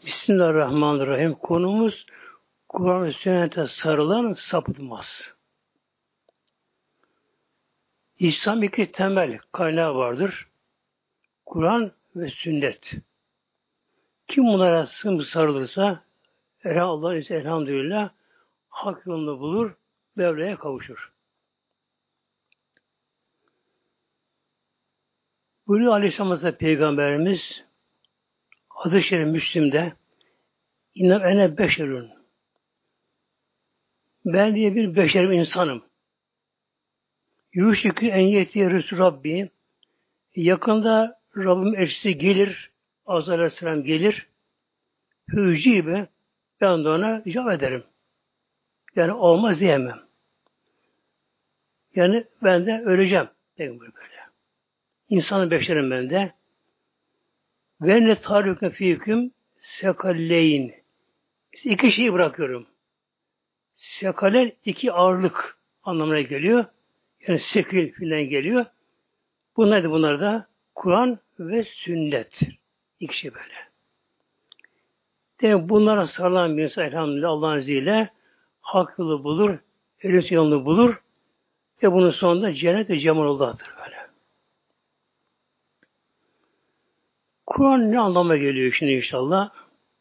Bismillahirrahmanirrahim. Konumuz Kur'an ve sünnete sarılan sapıtmaz. İslam iki temel kaynağı vardır. Kur'an ve sünnet. Kim bunlara sımsıkı sarılırsa Allah'ın izniyle elhamdülillah hak yolunu bulur, Mevla'ya kavuşur. Buyuruyor Aleyhisselam Hazretleri Peygamberimiz hadis-i şerif Müslim'de İnnem ene beşerun. Ben diye bir beşerim insanım. Yuşikü en yetiye Resul Rabbi. Yakında Rabbim elçisi gelir. Azrail Aleyhisselam gelir. Hücibe ben de ona icap ederim. Yani olmaz diyemem. Yani ben de öleceğim. Peygamber böyle. İnsanın beşerim ben de. Ve ne tarikne fîküm sekalleyn. İşte iki şeyi bırakıyorum. Sekalen iki ağırlık anlamına geliyor. Yani sekil filan geliyor. Bunlar da Kur'an ve sünnet. İki şey böyle. Demek bunlara sarılan bir insan elhamdülillah Allah'ın izniyle hak yolu bulur, elis yolunu bulur ve bunun sonunda cennet ve cemalullah'tır böyle. Kur'an ne anlama geliyor şimdi inşallah?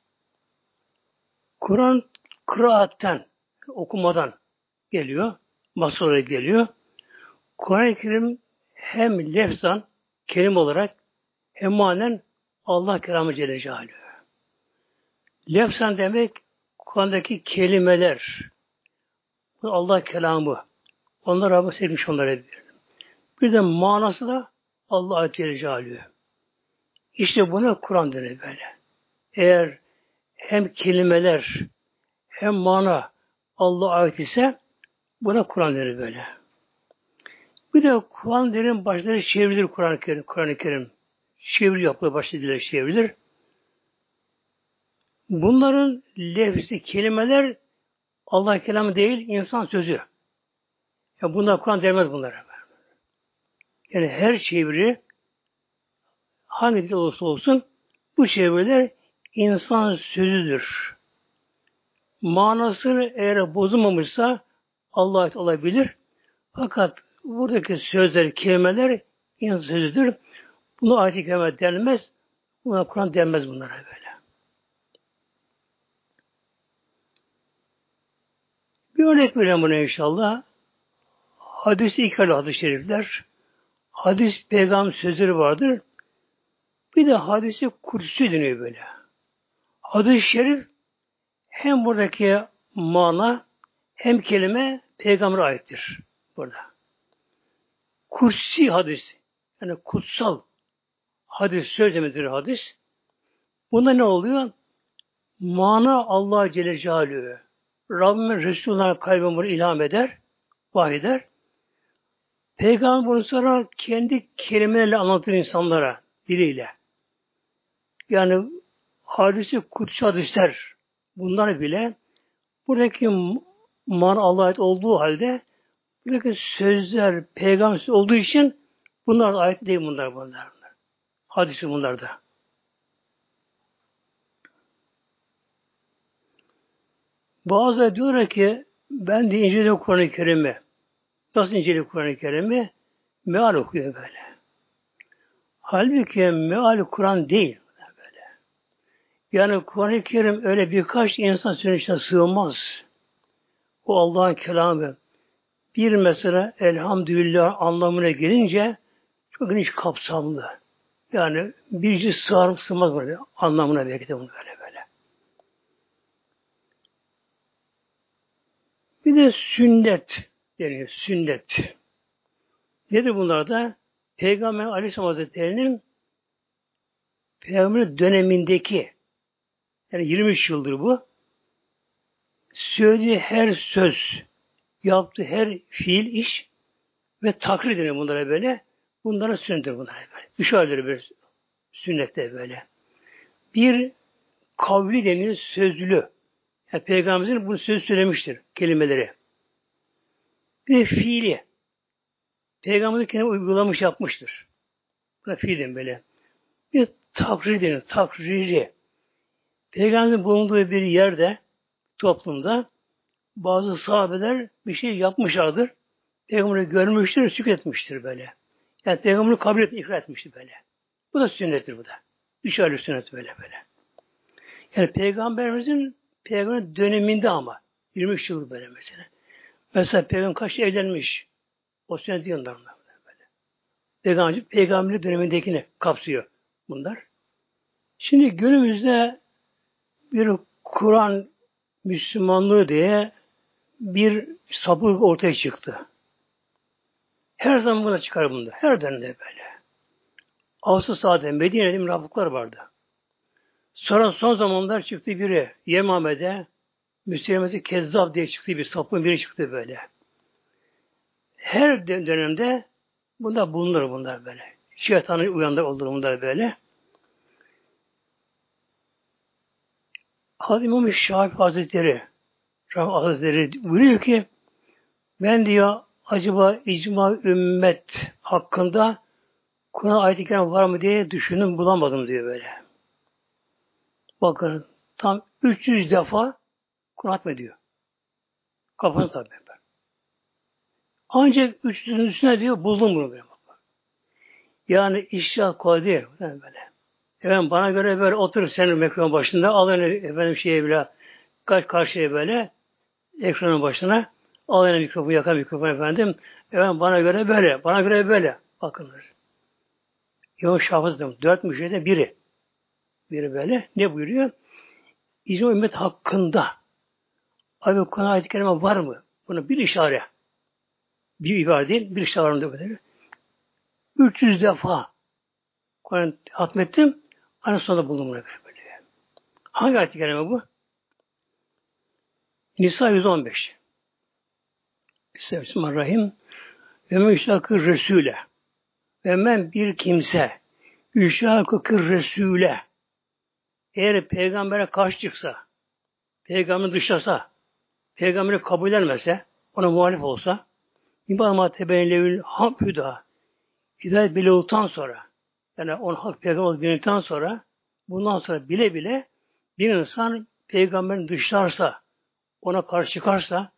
Kur'an kıraatten, okumadan geliyor, masora geliyor. Kur'an-ı Kerim hem lefzan, kelime olarak hem manen Allah kelamı Celle Celaluhu. Lefzan demek Kur'an'daki kelimeler, bu Allah kelamı. Onlar Rabb'e sevmiş onlara bir. Bir de manası da Allah Celle Celaluhu. İşte buna Kur'an denir böyle. Eğer hem kelimeler hem mana Allah'a ait ise buna Kur'an denir böyle. Bir de Kur'an derin başları çevrilir Kur'an-ı Kerim. Kur'an-ı Kerim çeviri yapılır, başları çevrilir. Bunların lefzi, kelimeler Allah kelamı değil, insan sözü. Ya bunlar Kur'an demez bunlara. Yani her çeviri hangi dil olursa olsun bu çeviriler insan sözüdür. Manası eğer bozulmamışsa Allah'a ait olabilir. Fakat buradaki sözler, kelimeler insan sözüdür. Buna ayet-i kerime denmez. Buna Kur'an denmez bunlara böyle. Bir örnek vereyim buna inşallah. Hadis-i İkali hadis-i şerifler. Hadis peygamber sözleri vardır. Bir de hadisi kutsi deniyor böyle. Hadis-i şerif hem buradaki mana hem kelime peygambere aittir burada. Kutsi hadis yani kutsal hadis söz demedir hadis. Bunda ne oluyor? Mana Allah Celle Celaluhu. Rabbimin Resulü'ne kalbime bunu ilham eder, vahyeder. Peygamber bunu sonra kendi kelimelerle anlatır insanlara, diliyle. Yani hadisi kutsi hadisler bunlar bile buradaki mana Allah'a ait olduğu halde buradaki sözler peygamber olduğu için bunlar ait değil bunlar. Hadisi bunlar da. Bazıları diyorlar ki ben de inceledim Kur'an-ı Kerim'i. Nasıl inceledim Kur'an-ı Kerim'i? Meal okuyor böyle. Halbuki meal Kur'an değil. Böyle. Yani Kur'an-ı Kerim öyle birkaç insan sözüne sığmaz. O Allah'ın kelamı. Bir mesela elhamdülillah anlamına gelince çok geniş kapsamlı. Yani birisi sığmaz böyle anlamına belki de bunu böyle. Bir de sünnet deniyor. Sünnet. Nedir bunlar da? Peygamber Aleyhisselam Hazretleri'nin Peygamber dönemindeki yani 23 yıldır bu söylediği her söz, yaptığı her fiil, iş ve takrir deniyor bunlara böyle. Bunlara sünnettir bunlara böyle. Üç ayrıdır bir sünnette böyle. Bir kavli deniyor sözlü. Yani Peygamberimizin bunu söz söylemiştir kelimeleri. Bir de fiili. Peygamber kendini uygulamış yapmıştır. Buna fiilin böyle. Bir takrir deniyor. Takriri. Peygamberin bulunduğu bir yerde, toplumda bazı sahabeler bir şey yapmışlardır. Peygamberi görmüştür, şükretmiştir böyle. Yani peygamberi kabul et, ikrar etmiştir böyle. Bu da sünnettir bu da. Üç ayrı sünnet böyle. Yani peygamberin döneminde ama 23 yıl böyle mesela. Mesela peygamber kaç evlenmiş? O sünnet değil onlar böyle. Peygamberlik dönemindekini kapsıyor bunlar. Şimdi günümüzde bir Kur'an Müslümanlığı diye bir sapık ortaya çıktı. Her zaman buna çıkar bunda. Her dönemde böyle. Ağustos ayında Medine'de münafıklar vardı. Sonra son zamanlar çıktı biri. Yemame'de Müslüman'da Kezzab diye çıktı bir sapın biri çıktı böyle. Her dönemde bulunur bunlar böyle. Şeytanın uyandığı olur bunlar böyle. Hazreti İmam Şafii Hazretleri buyuruyor ki ben diyor acaba icma ümmet hakkında Kur'an ayet-i kerim var mı diye düşündüm bulamadım diyor böyle. Bakın tam 300 defa Kur'an hatme diyor. Kafanı tabi. Ancak 300'ün üstüne diyor buldum bunu böyle. Yani işya kolay değil. Yani böyle. Efendim bana göre böyle otur senin mikrofonun başında al efendim şeye bile karşıya böyle ekranın başına al mikrofonu yakar mikrofon efendim. Efendim bana göre böyle. Bana göre böyle. Bakınız. Yok şafızdım. 4 müşahede biri. Biri böyle. Ne buyuruyor? İcma ümmet hakkında abi Kur'an ayet-i kerime var mı? Buna bir işare. Bir ibare değil. Bir işare var mı böyle. 300 defa Kur'an hatmettim. Aynı sonunda buldum bunu böyle. Hangi ayet-i kerime bu? Nisa 115. Bismillahirrahmanirrahim. Ve men yüşakir Resûle. Ve men bir kimse yüşakir Resûle. Eğer peygambere karşı çıksa, peygamberi dışlasa, peygamberi kabul etmese, ona muhalif olsa, İmam-ı Tebeyyinlevül Hüda, hidayet bile olduktan sonra, yani onun hak peygamber olduğu bildikten sonra, bundan sonra bile bile bir insan peygamberin dışlarsa, ona karşı çıkarsa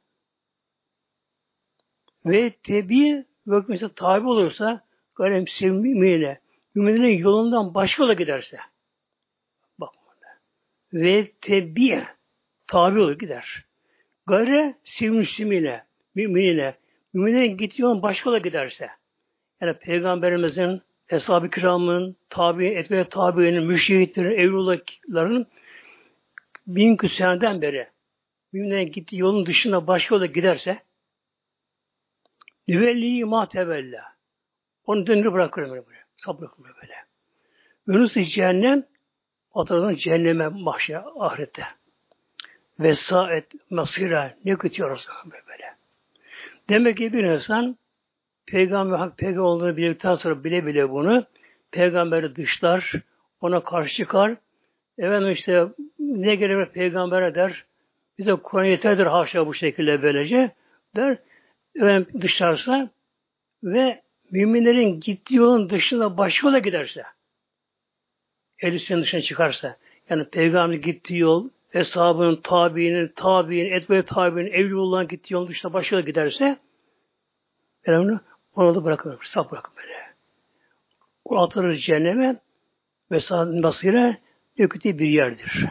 ve tebi ve mesela tabi olursa gayrem sevmimine müminlerin yolundan başka yola giderse bak ve tebi tabi olur gider. Gayre sevmimine müminlerin gittiği yolun başka yola giderse yani peygamberimizin Eshab-ı Kiram'ın, tabi'inin, müşehitlerin, evlulahların 1000 seneden beri müminlerin gittiği yolun dışında başka yola giderse nüvelliyi ma tevella. Onu döndürüp bırakırım böyle. Bırakırım böyle. Önüsü cehennem, atalarının cehenneme mahşer ahirette. Vesaet masira ne kötü yarası böyle. Demek ki bir insan peygamber olduğunu bildikten sonra bile bunu peygamberi dışlar, ona karşı çıkar. Efendim işte ne gelir peygambere der. Bize Kur'an yeterdir haşa bu şekilde böylece der. Efendim dışlarsa ve müminlerin gittiği yolun dışında başka yola giderse, ehl-i sünnetin dışına çıkarsa, yani peygamberin gittiği yol, eshabının, tabiinin, tabiinin, evliyullah'ın gittiği yolun dışında başka yola giderse, onu da bırakır, saf bırakır böyle. O atılır cehenneme ve sağın basire kötü bir yerdir.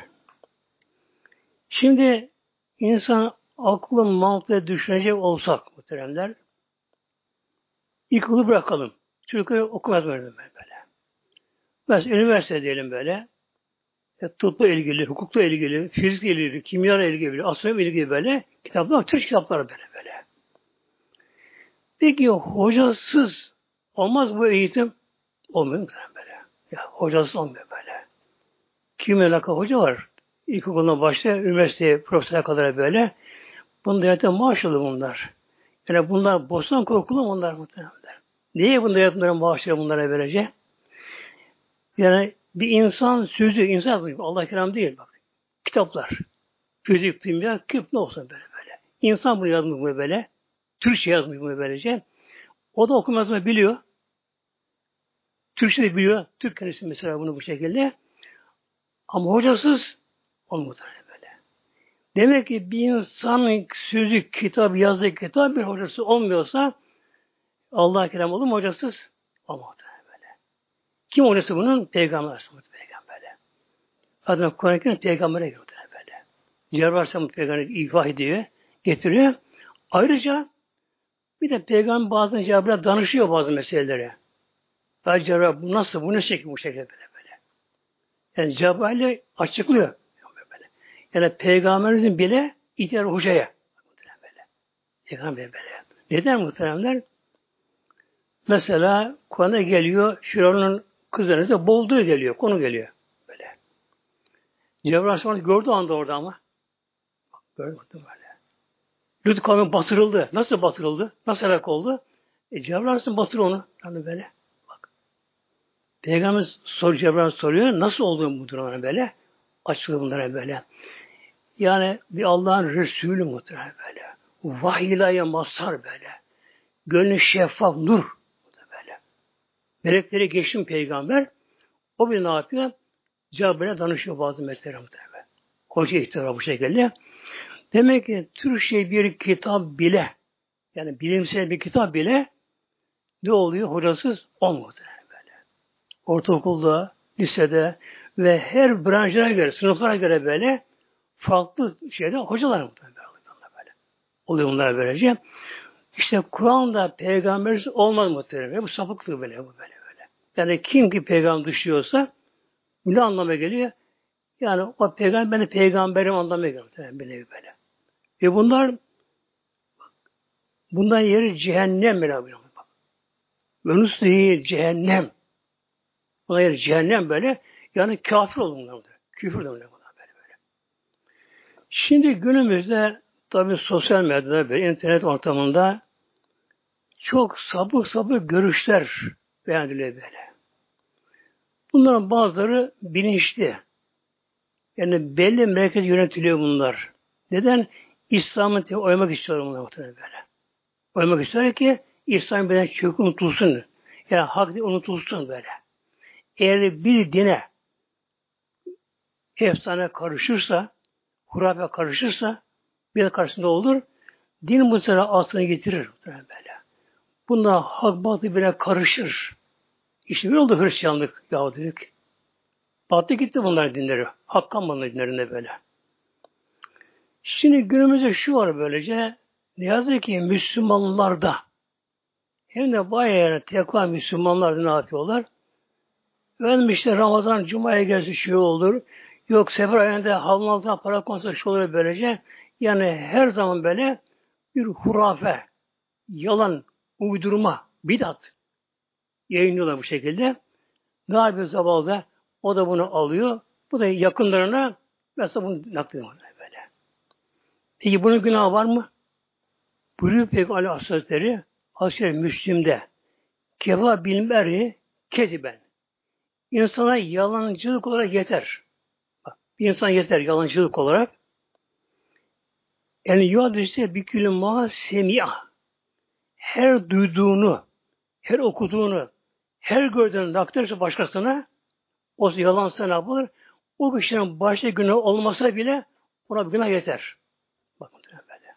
Şimdi insan aklı mantığı düşünecek olsak muhteremler, İlkokulu bırakalım. Çocukları okumaz böyle. Mesela üniversite diyelim böyle. Tıpla ilgili, hukukla ilgili, fizikle ilgili, kimyayla ilgili, astronomi ilgili böyle kitaplar, Türk kitapları böyle. Peki hocasız olmaz bu eğitim? Olmuyor mu böyle? Ya hocasız olmuyor böyle. Kimle alakalı hoca var? İlkokuldan başlıyor, üniversiteye, profesöre kadar böyle. Bunda zaten maaşlı bunlar. Yani bunlar bostan korkulu bunlar muhtemelen. Niye bunların maaşları bunlara verecek? Yani bir insan sözü, insan yazmıyor. Allah kelam değil bak. Kitaplar. Fizik, kimya, ne olsun böyle. İnsan bunu yazmıyor böyle. Türkçe yazmıyor bunu böylece. O da okuma yazmayı biliyor. Türkçe de biliyor. Türk kendisi mesela bunu bu şekilde. Ama hocasız O muhtemelen böyle. Demek ki bir insanın sözü, kitap, yazdığı kitap bir hocası olmuyorsa Allah-u Kerim olur mu hocasız? Olmaz böyle. Kim hocası bunun? Peygamber Aleyhisselam peygamberle. Adam Kur'an-ı Kerim peygambere geliyor böyle. Cebrail Aleyhisselam peygamber ifah ediyor, getiriyor. Ayrıca bir de peygamber bazen Cebrail'e danışıyor bazı meselelere. Ya Cebrail bu nasıl, bu ne şekil, bu şekilde böyle. Yani Cebrail'e açıklıyor. Böyle. Yani peygamberimizin bile ihtiyar hocaya. Böyle. Peygamber böyle. Neden muhteremler? Mesela Kur'an'a geliyor, Firavun'un kızlarınızda boğulduğu geliyor, konu geliyor. Böyle. Cebrail Aleyhisselam gördüğü anda orada ama. Gördüm böyle. Lut kavmi batırıldı. Nasıl batırıldı? Nasıl helak oldu? Cebrail Aleyhisselam batırıyor onu. Yani böyle. Bak. Peygamber Cebrail soruyor. Nasıl oldu bu durumlar böyle? Açılıyor bunlara böyle. Yani bir Allah'ın Resulü muhtemelen böyle. Vahiy ilahiye mazhar böyle. Gönlü şeffaf, nur. Böyle. Melekleri geçtim peygamber. O bir ne yapıyor? Cebrail'e danışıyor bazı meseleler muhtemelen. Hoca ihtiyar bu şekilde. Demek ki Türkçe bir kitap bile, yani bilimsel bir kitap bile ne oluyor? Hocasız olmuyor böyle. Ortaokulda, lisede ve her branşlara göre, sınıflara göre böyle farklı şeyde hocalar muhtemelen böyle. Oluyor bunlar böylece. İşte Kur'an'da peygamberimiz olmaz muhtemelen. Bu sapıklık böyle, bu böyle. Yani kim ki peygamber dışlıyorsa bu ne anlama geliyor? Yani o peygamber beni peygamberim anlamına geliyor. Böyle. Ve bundan yeri cehennem böyle. Ve nuslihi cehennem. Bundan yeri cehennem böyle. Yani kafir olunlar. Küfür de böyle. Şimdi günümüzde tabii sosyal medyada ve internet ortamında çok sapık görüşler beğeniliyor böyle. Bunların bazıları bilinçli. Yani belli merkez yönetiliyor bunlar. Neden? İslam'ı oymak istiyor bunlar muhtemelen böyle. Oymak istiyor ki İslam beden çok unutulsun. Yani hak unutulsun böyle. Eğer bir dine efsane karışırsa, hurafe karışırsa bir de karşısında olur. Din bu sefer aslını getirir böyle. Bunda hak batı bile karışır. İşte bir oldu Hristiyanlık, Yahudilik. Battı gitti bunlar dinleri. Hak kalmadı dinlerinde böyle. Şimdi günümüzde şu var böylece, ne yazık ki Müslümanlarda hem de bayağı tekva Müslümanlar ne yapıyorlar? Efendim işte Ramazan, Cuma'ya gelse şey olur. Yok sefer ayında havlunun altına para konsa şu olur böylece. Yani her zaman böyle bir hurafe, yalan, uydurma, bidat yayınlıyorlar bu şekilde. Ne yapıyor zavallı? O da bunu alıyor. Bu da yakınlarına mesela bunu naklediyor böyle. Peki bunun günahı var mı? Buyuruyor Peygamber Aleyhisselatü Hazreti Müslim'de kefa bilmeri keziben. İnsana yalancılık olarak yeter. Bak, bir insan yeter yalancılık olarak. Yani yuadişte bir külü ma semiyah. Her duyduğunu, her okuduğunu, her gördüğünü aktarırsa başkasına o yalansa ne yapılır? O kişinin başta günah olmasa bile ona bir günah yeter. Bakın böyle.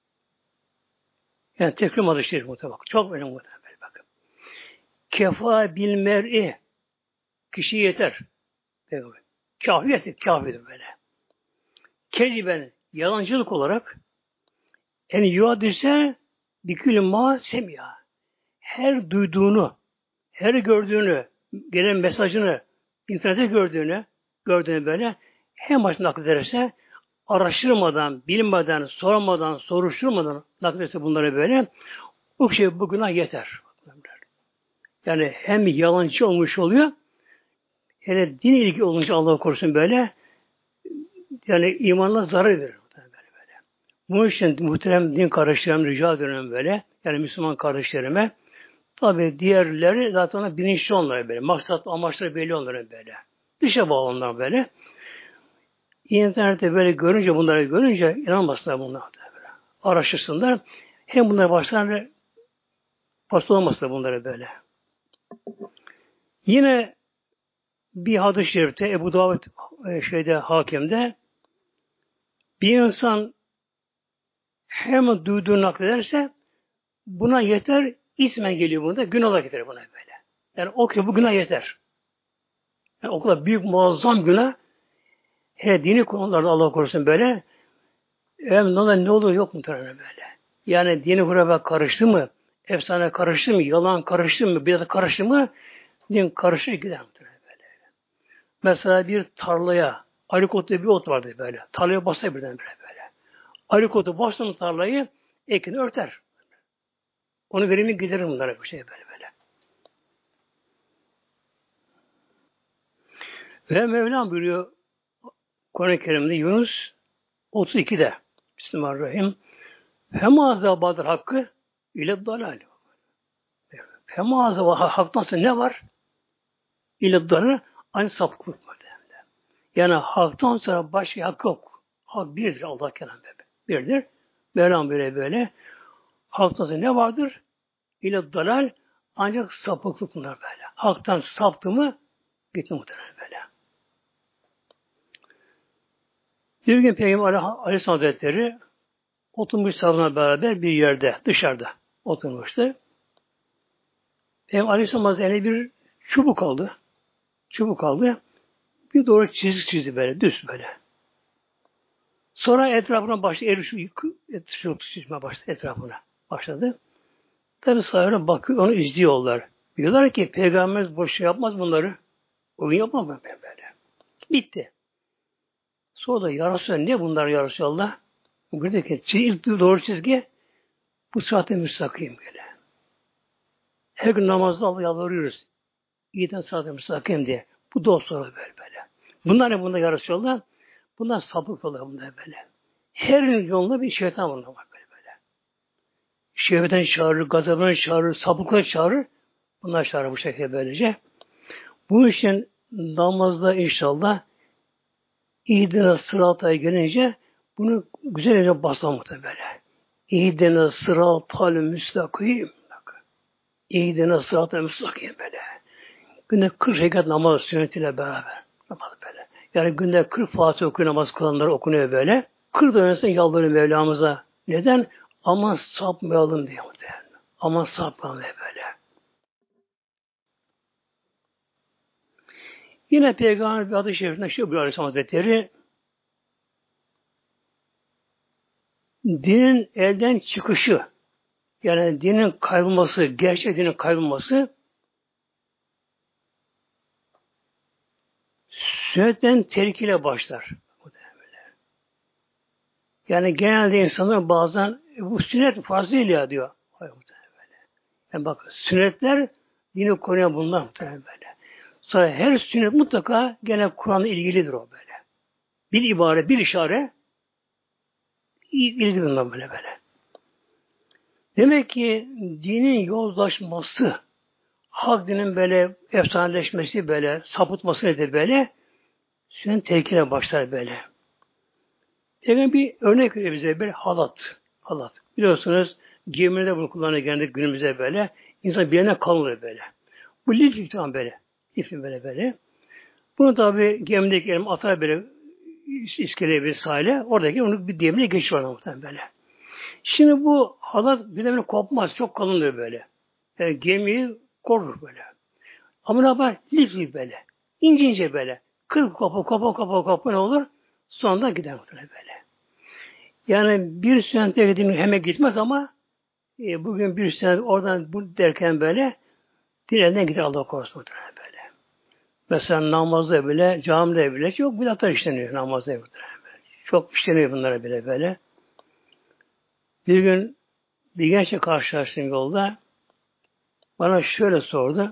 Yani tekrar adı şerif muhtemelen. Çok önemli muhtemelen. Bakın. Kefa bil mer'i. Kişi yeter. Kâfi yeter. Kâfidir böyle. Keziben yalancılık olarak en yuadise bikülü ma semya. Her duyduğunu, her gördüğünü, gelen mesajını, internette gördüğünü böyle hem başında naklederse araştırmadan, bilmeden, sormadan, soruşturmadan naklederse bunları böyle o şey bu günah yeter. Yani hem yalancı olmuş oluyor hele din ilgi olunca Allah korusun böyle yani imanına zarar verir. Böyle. Bunun için muhterem din kardeşlerim rica ediyorum böyle. Yani Müslüman kardeşlerime tabi diğerleri zaten ona bilinçli onlara böyle. Maksat amaçları belli onlara böyle. Dışa bağlı onlar böyle. İnternette böyle görünce bunları görünce inanmasınlar bunlar. Böyle. Araştırsınlar. Hem bunlara başlarlar paslanmasınlar bunları böyle. Yine bir hadis-i şerifte Ebu Davud Hakim'de Bir insan hemen duyduğunu naklederse buna yeter, ismen geliyor bunda, günah olarak getirir buna böyle. Yani o ki bu günah yeter. Yani o kadar büyük, muazzam günah, hele dini konularda Allah korusun böyle, ne olur yok mu böyle. Yani dini hurafe karıştı mı, efsane karıştı mı, yalan karıştı mı, bidat karıştı mı, din karışır gider böyle. Mesela bir tarlaya, arikot diye bir ot vardı böyle. Tarlaya bassa birden böyle. Arikotu bastı mı tarlayı, ekini örter. Onu verimi giderir bunlara bir şey böyle. Ve Mevlam buyuruyor Kur'an-ı Kerim'de Yunus 32'de Bismillahirrahmanirrahim. Femâzâ bâdır hakkı ile dalâl. Femâzâ haktan sonra ne var? İle dalâl aynı sapıklık var. Yani haktan sonra başka hak yok. Hak birdir Allah kelamı. Birdir. Mevlam böyle. Haktan sonra ne vardır? İle dalâl ancak sapıklık bunlar böyle. Haktan saptı mı gitti muhtemelen böyle. Bir gün Peygamber Aleyhisselam Hazretleri oturmuş sahabına beraber bir yerde, dışarıda oturmuştu. Peygamber Aleyhisselam Hazretleri bir çubuk aldı. Bir doğru çizdi böyle, düz böyle. Sonra etrafına başladı, erişim çizmeye başladı etrafına. Başladı. Tabi sahabeler bakıyor, onu izliyorlar. Diyorlar ki Peygamberimiz boş şey yapmaz bunları. Oyun yapmaz mı böyle? Bitti. Sonra da ya Resulallah, ne bunlar ya Resulallah? Buradaki doğru çizgi bu sırat-ı müstakim böyle. Her gün namazda Allah'a yalvarıyoruz. İyiden sırat-ı müstakim diye. Bu dost soru böyle. Bunlar ne bunda ya Resulallah? Bunlar sapık oluyor bunlar böyle. Her yolunda bir şeytan bunlar var böyle. Şehvetten çağırır, gazabından çağırır, sapıklığa çağırır. Bunlar çağırır bu şekilde böylece. Bu için namazda inşallah İhdina sırataya gelince bunu güzelce basalım böyle. İhdina sıratal müstakim. İhdina sıratal müstakim böyle. Günde 40 rekat namaz sünnetiyle beraber. Böyle. Yani günde 40 Fatih okuyor, namaz kılanlar okunuyor böyle. 40 da öncesinde yalvarıyor Mevlamıza. Neden? Aman sapmayalım diye muhtemelen. Aman sapmayalım diye böyle. Yine Peygamber bir adı şerifinde şu bir Aleyhisselam Hazretleri dinin elden çıkışı, yani dinin kaybolması, gerçek dinin kaybolması sünnetten terkiyle başlar. Yani genelde insanlar bazen bu sünnet farz değil ya diyor. Hayır, yani bak sünnetler dini koruyan bunlar muhtemelen böyle. Sonra her sünnet mutlaka gene Kur'an'la ilgilidir o böyle. Bir ibare, bir işare ilgilidir bunlar böyle. Demek ki dinin yozlaşması, hak dinin böyle efsaneleşmesi böyle, sapıtması nedir böyle? Sünnet terkine başlar böyle. Peki bir örnek veriyor bize bir halat. Biliyorsunuz gemilerde bunu kullanıyor genelde günümüzde böyle. İnsan bir yerine kalıyor böyle. Bu lif tam böyle. Lifin böyle. Bunu tabi gemideki elim atar böyle iskeleye bir sahile. Oradaki onu bir demine geçiyor muhtemelen böyle. Şimdi bu halat birden kopmaz. Çok kalındır böyle. Yani gemiyi korur böyle. Ama ne yapar? Lif böyle. İnce böyle. Kırk kopa ne olur? Sonunda gider muhtemelen böyle. Yani bir sünnet hemen gitmez ama bugün bir sünnet oradan bu derken böyle diğerinden gider Allah korusun böyle. Mesela namazda bile, camide bile çok bidatlar işleniyor namazda bile. Çok işleniyor bunlara bile böyle. Bir gün bir gençle karşılaştım yolda. Bana şöyle sordu.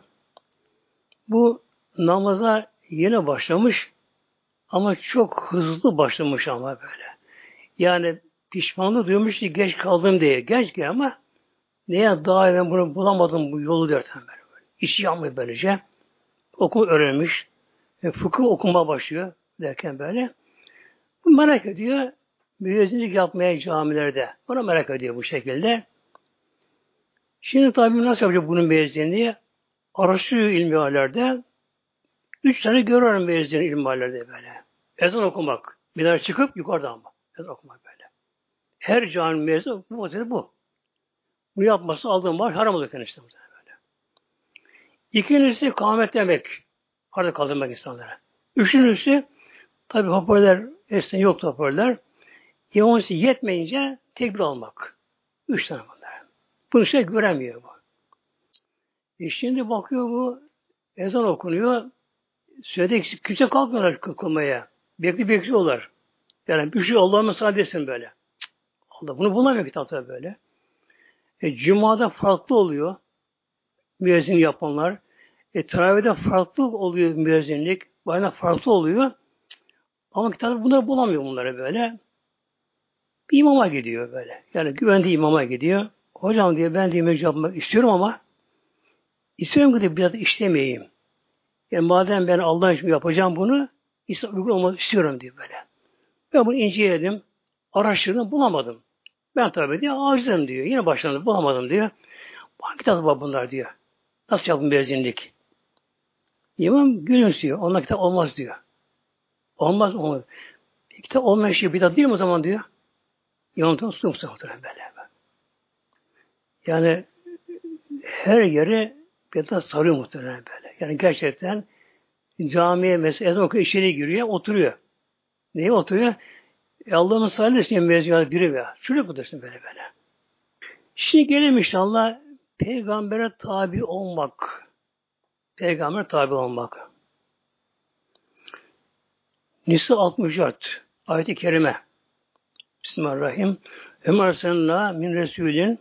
Bu namaza yeni başlamış ama çok hızlı başlamış ama böyle. Yani pişmanlık duymuş ki geç kaldım diye. Genç ama neye daha ben bunu bulamadım bu yolu derken böyle. İşi yanmıyor böylece. Okul öğrenmiş. Fıkıh okuma başlıyor derken böyle. Bu merak ediyor. Müezzinlik yapmaya camilerde. Ona merak ediyor bu şekilde. Şimdi tabii nasıl yapacak bunun müezzinliği? Araştırıyor ilmihalerde. 3 tane görüyorum müezzin ilmihalerde böyle. Ezan okumak. Minare çıkıp yukarıda ama. Ezan okumak böyle. Her cami müezzin bu vaziyeti bu. Bu yapması aldığım var haram olur kendisi böyle. İkincisi kâhmet demek. Arada kaldırmak insanlara. Üçüncüsü tabi hoparlör eskiden yoktu hoparlör. İmamsı yetmeyince tekbir almak. Üç tane bunlar. Bunu işte göremiyor bu. Şimdi bakıyor bu ezan okunuyor. Sürede kimse kalkmıyorlar kılmaya. Bekliyorlar. Yani bir şey Allah'a müsaade etsin böyle. Allah bunu bulamıyor kitapta böyle. Cuma'da farklı oluyor. Müezzin yapanlar. Teravih'de farklı oluyor müezzinlik. Bayramda farklı oluyor. Ama kitapta bunları bulamıyor bunları böyle. Bir imama gidiyor böyle. Yani güvendiği imama gidiyor. Hocam diyor ben de imam yapmak istiyorum ama istiyorum ki biraz işlemeyeyim. Yani madem ben Allah için yapacağım bunu İslam uygun olmak istiyorum diyor böyle. Ben bunu inceledim. Araştırdım bulamadım. Ben tabi diyor acizim diyor. Yine başlandı bulamadım diyor. Hangi kitap var bunlar diyor. Nasıl yapın benzinlik? İmam gülümsüyor. Onunla kitap olmaz diyor. Olmaz. Kitap olmayan şey bidat değil mi o zaman diyor. İmamdan sunumsa böyle. Yani her yeri bidat sarıyor muhtemelen böyle. Yani gerçekten camiye mesela ezan okuyor, içeri giriyor, oturuyor. Neye oturuyor? Allah'ın salih etsin mezuniyet biri veya. Çocuk budur böyle. Şimdi gelelim inşallah peygambere tabi olmak. Peygamber tabi olmak. Nisa 64 ayet-i kerime. Bismillahirrahmanirrahim. Ömer senna min resulin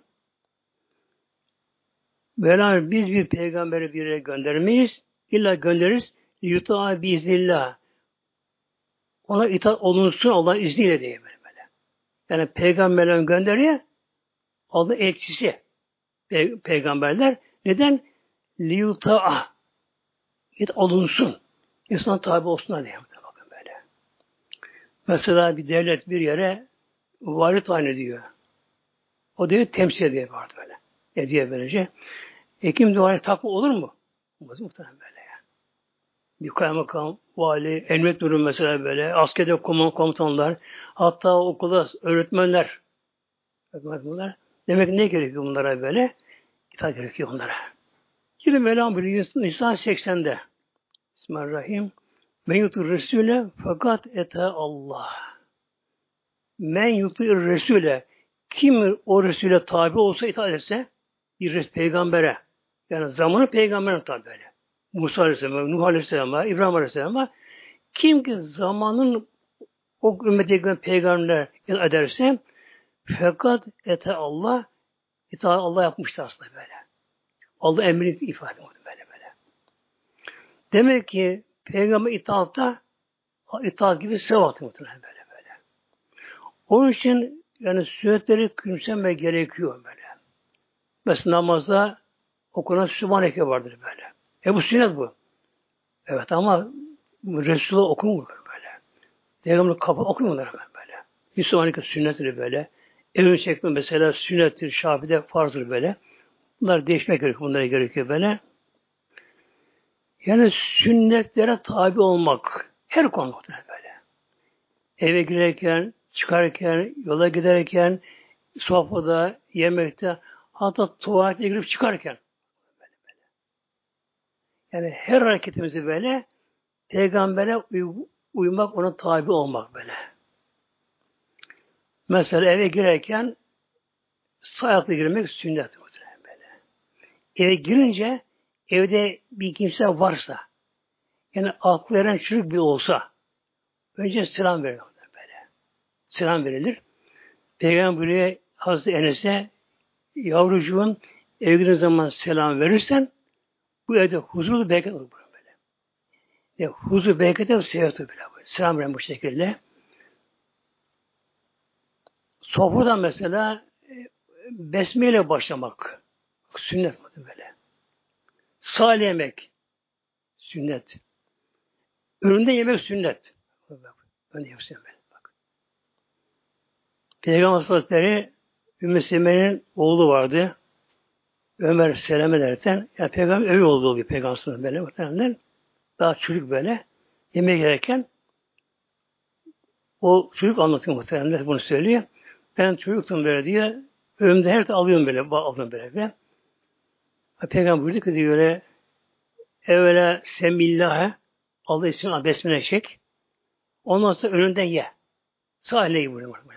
Vela biz bir peygamberi bir yere göndermeyiz. İlla göndeririz. Yuta'a biiznillah. Ona itaat olunsun Allah izniyle diye böyle. Yani peygamberlerin gönderiyor. Allah elçisi. Peygamberler. Neden? Liyuta'a. İtaat olunsun. İnsan tabi olsunlar diye. Bakın böyle. Mesela bir devlet bir yere vali tayin ediyor. O diyor temsil ediyor vardı böyle. Ediyor böylece. Kim duvarı takma olur mu? Olmaz muhtemelen böyle ya. Bir kaymakam, vali, emniyet müdürü mesela böyle, askerde komutanlar, hatta okulda öğretmenler. Bunlar. Demek ne gerekiyor bunlara böyle? İtaat gerekiyor onlara. Şimdi Mevlam buyuruyor Nisa 80'de. Bismillahirrahmanirrahim. Men yutur Resul'e fakat ete Allah. Men yutur Resul'e kim o Resul'e tabi olsa itaat etse bir peygambere yani zamanı peygamberine tabi böyle. Musa Aleyhisselam'a, Nuh Aleyhisselam'a, İbrahim Aleyhisselam'a kim ki zamanın o ümmete peygamberler ederse fakat ete Allah itaat Allah yapmıştır aslında böyle. Allah emrini ifade ediyor böyle. Demek ki peygamber itaat gibi sevap muhtemelen böyle. Onun için yani sünnetleri küçümseme gerekiyor böyle. Mesela namazda okunan Sübhaneke vardır böyle. Bu sünnet bu. Evet ama Resulullah okumuyor böyle. Peygamber kapı okumuyorlar böyle. Bir Sübhaneke sünnettir böyle. Evini çekme mesela sünnettir, Şafi'de farzdır böyle. Bunlar değişmek gerekiyor, bunlara gerekiyor böyle. Yani sünnetlere tabi olmak her konuda böyle. Eve girerken, çıkarken, yola giderken, sofrada, yemekte, hatta tuvalete girip çıkarken. Yani her hareketimizi böyle peygambere uymak, ona tabi olmak böyle. Mesela eve girerken sağ girmek sünnet böyle. Eve girince evde bir kimse varsa yani aklı eren çocuk bir olsa önce selam verilir böyle. Selam verilir. Peygamber buraya Hazreti Enes'e yavrucuğun evine zaman selam verirsen bu evde huzurlu bereket olur böyle. Huzur, bereket ve seyahat bile böyle. Selam verin bu şekilde. Sofradan mesela besmeyle başlamak. Sünnet böyle. Salih yemek. Sünnet. Önünde yemek sünnet. Önünde yemek sünnet. Bak. Peygamber Hazretleri Ümmü Seleme'nin oğlu vardı. Ömer selam ederken ya peygamber öyle oldu bir peygamber böyle muhtemelen daha çocuk böyle yemeğe gelirken O çocuk anlatıyor muhtemelen bunu söylüyor. Ben çocuktum böyle diye önümde her türlü alıyorum böyle, aldım böyle. Peygamber buyurdu ki diyor öyle evvela semillâhe Allah ismini besmele çek. Ondan sonra önünden ye. Sağ elle yiyin böyle.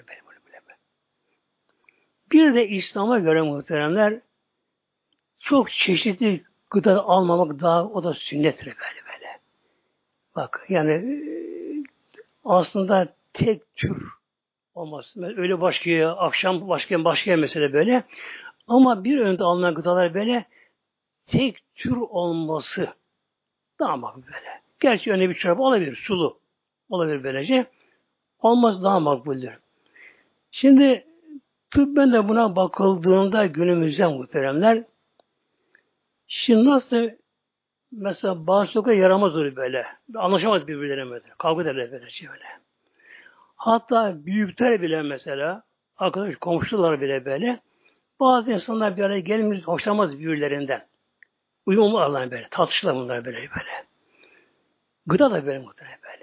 Bir de İslam'a göre muhteremler çok çeşitli gıda almamak daha o da sünnettir böyle. Bak yani aslında tek tür olmaz. Öyle başka akşam başka mesela böyle. Ama bir önde alınan gıdalar böyle tek tür olması daha makbul böyle. Gerçi önüne bir çorba olabilir, sulu olabilir böylece. Olmaz daha makbuldür. Şimdi tıbben de buna bakıldığında günümüzde muhteremler şimdi nasıl mesela bazı sokağa yaramaz oluyor böyle. Anlaşamaz birbirlerine böyle. Kavga ederler böyle şey böyle. Hatta büyükler bile mesela arkadaş komşular bile böyle bazı insanlar bir araya gelmiş hoşlanmaz birbirlerinden. Uyum aralarında böyle. Tartışırlar bunlar böyle. Gıda da böyle muhtemelen böyle.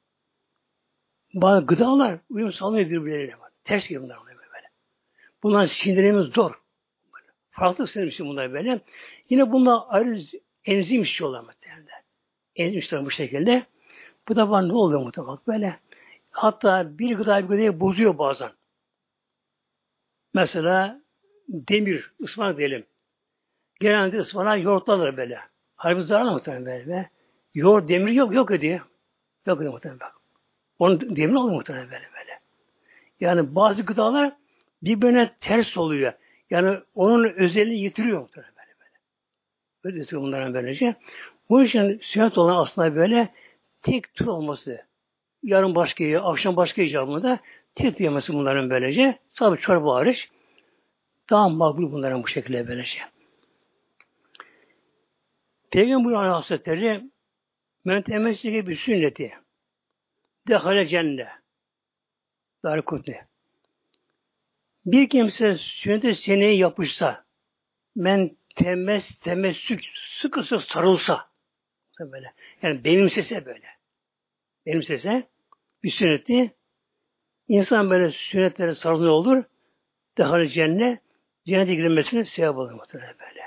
Bazı gıdalar uyum sağlamıyor birbirleriyle. Ters gibi bunlar böyle. Bunların sindirimiz zor. Farklı sinirmişim bunlar böyle. Yine bunlar ayrı enzim işiyorlar muhtemelen. Enzim işiyorlar bu şekilde. Bu da var ne oluyor muhtemelen böyle. Hatta bir gıdayı bozuyor bazen. Mesela demir, ıspanak diyelim. Genelde ıspanak yoğurtlarlar böyle. Halbuki zararlı muhtemelen böyle. Yoğurt demir yok ediyor. Yok ediyor muhtemelen bak. Onun demir oluyor muhtemelen böyle. Yani bazı gıdalar birbirine ters oluyor. Yani onun özelliğini yitiriyor muhtemelen böyle. Öyle yitiriyor bunların böylece. Bu için sünnet olan aslında böyle tek tür olması. Yarın başka yiyor, akşam başka icabında tek tür yemesi bunların böylece. Tabi çorba hariç. Daha makbul bunların bu şekilde böylece. Peygamber Hazretleri mentemessike bir sünneti dehale cennet. Darikutni. Bir kimse sünnet-i seneye yapışsa temessük sıkı sarılsa böyle. Yani benimsese böyle. Benimsese bir sünneti insan böyle sünnetlere sarılıyor olur. Dehale cennete girilmesine sebep olur muhtemelen böyle.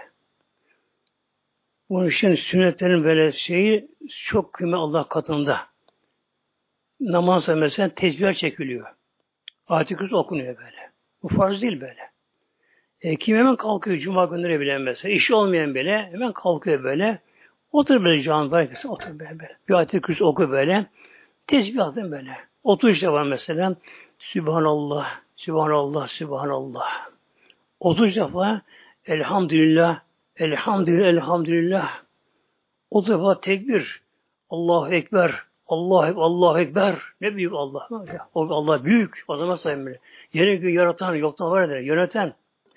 Bunun için sünnetlerin böyle şeyi çok kıymetli Allah katında. Namazda mesela tesbihler çekiliyor. Ayet-i Kürsü okunuyor böyle. Bu farz değil böyle. Kim hemen kalkıyor Cuma günleri bile mesela. İşi olmayan bile hemen kalkıyor böyle. Otur böyle canlı herkese otur böyle. Bir ayet-i Kürsü oku böyle. Tesbih atın böyle. 30 defa mesela. Sübhanallah, Sübhanallah, Sübhanallah. 30 defa Elhamdülillah, Elhamdülillah, Elhamdülillah. 30 defa tekbir. Allahu Ekber. Allahu Ekber. Ne büyük Allah. Allah büyük. O zaman sayın böyle. Yeni gün yaratan, yoktan var eder. Yöneten.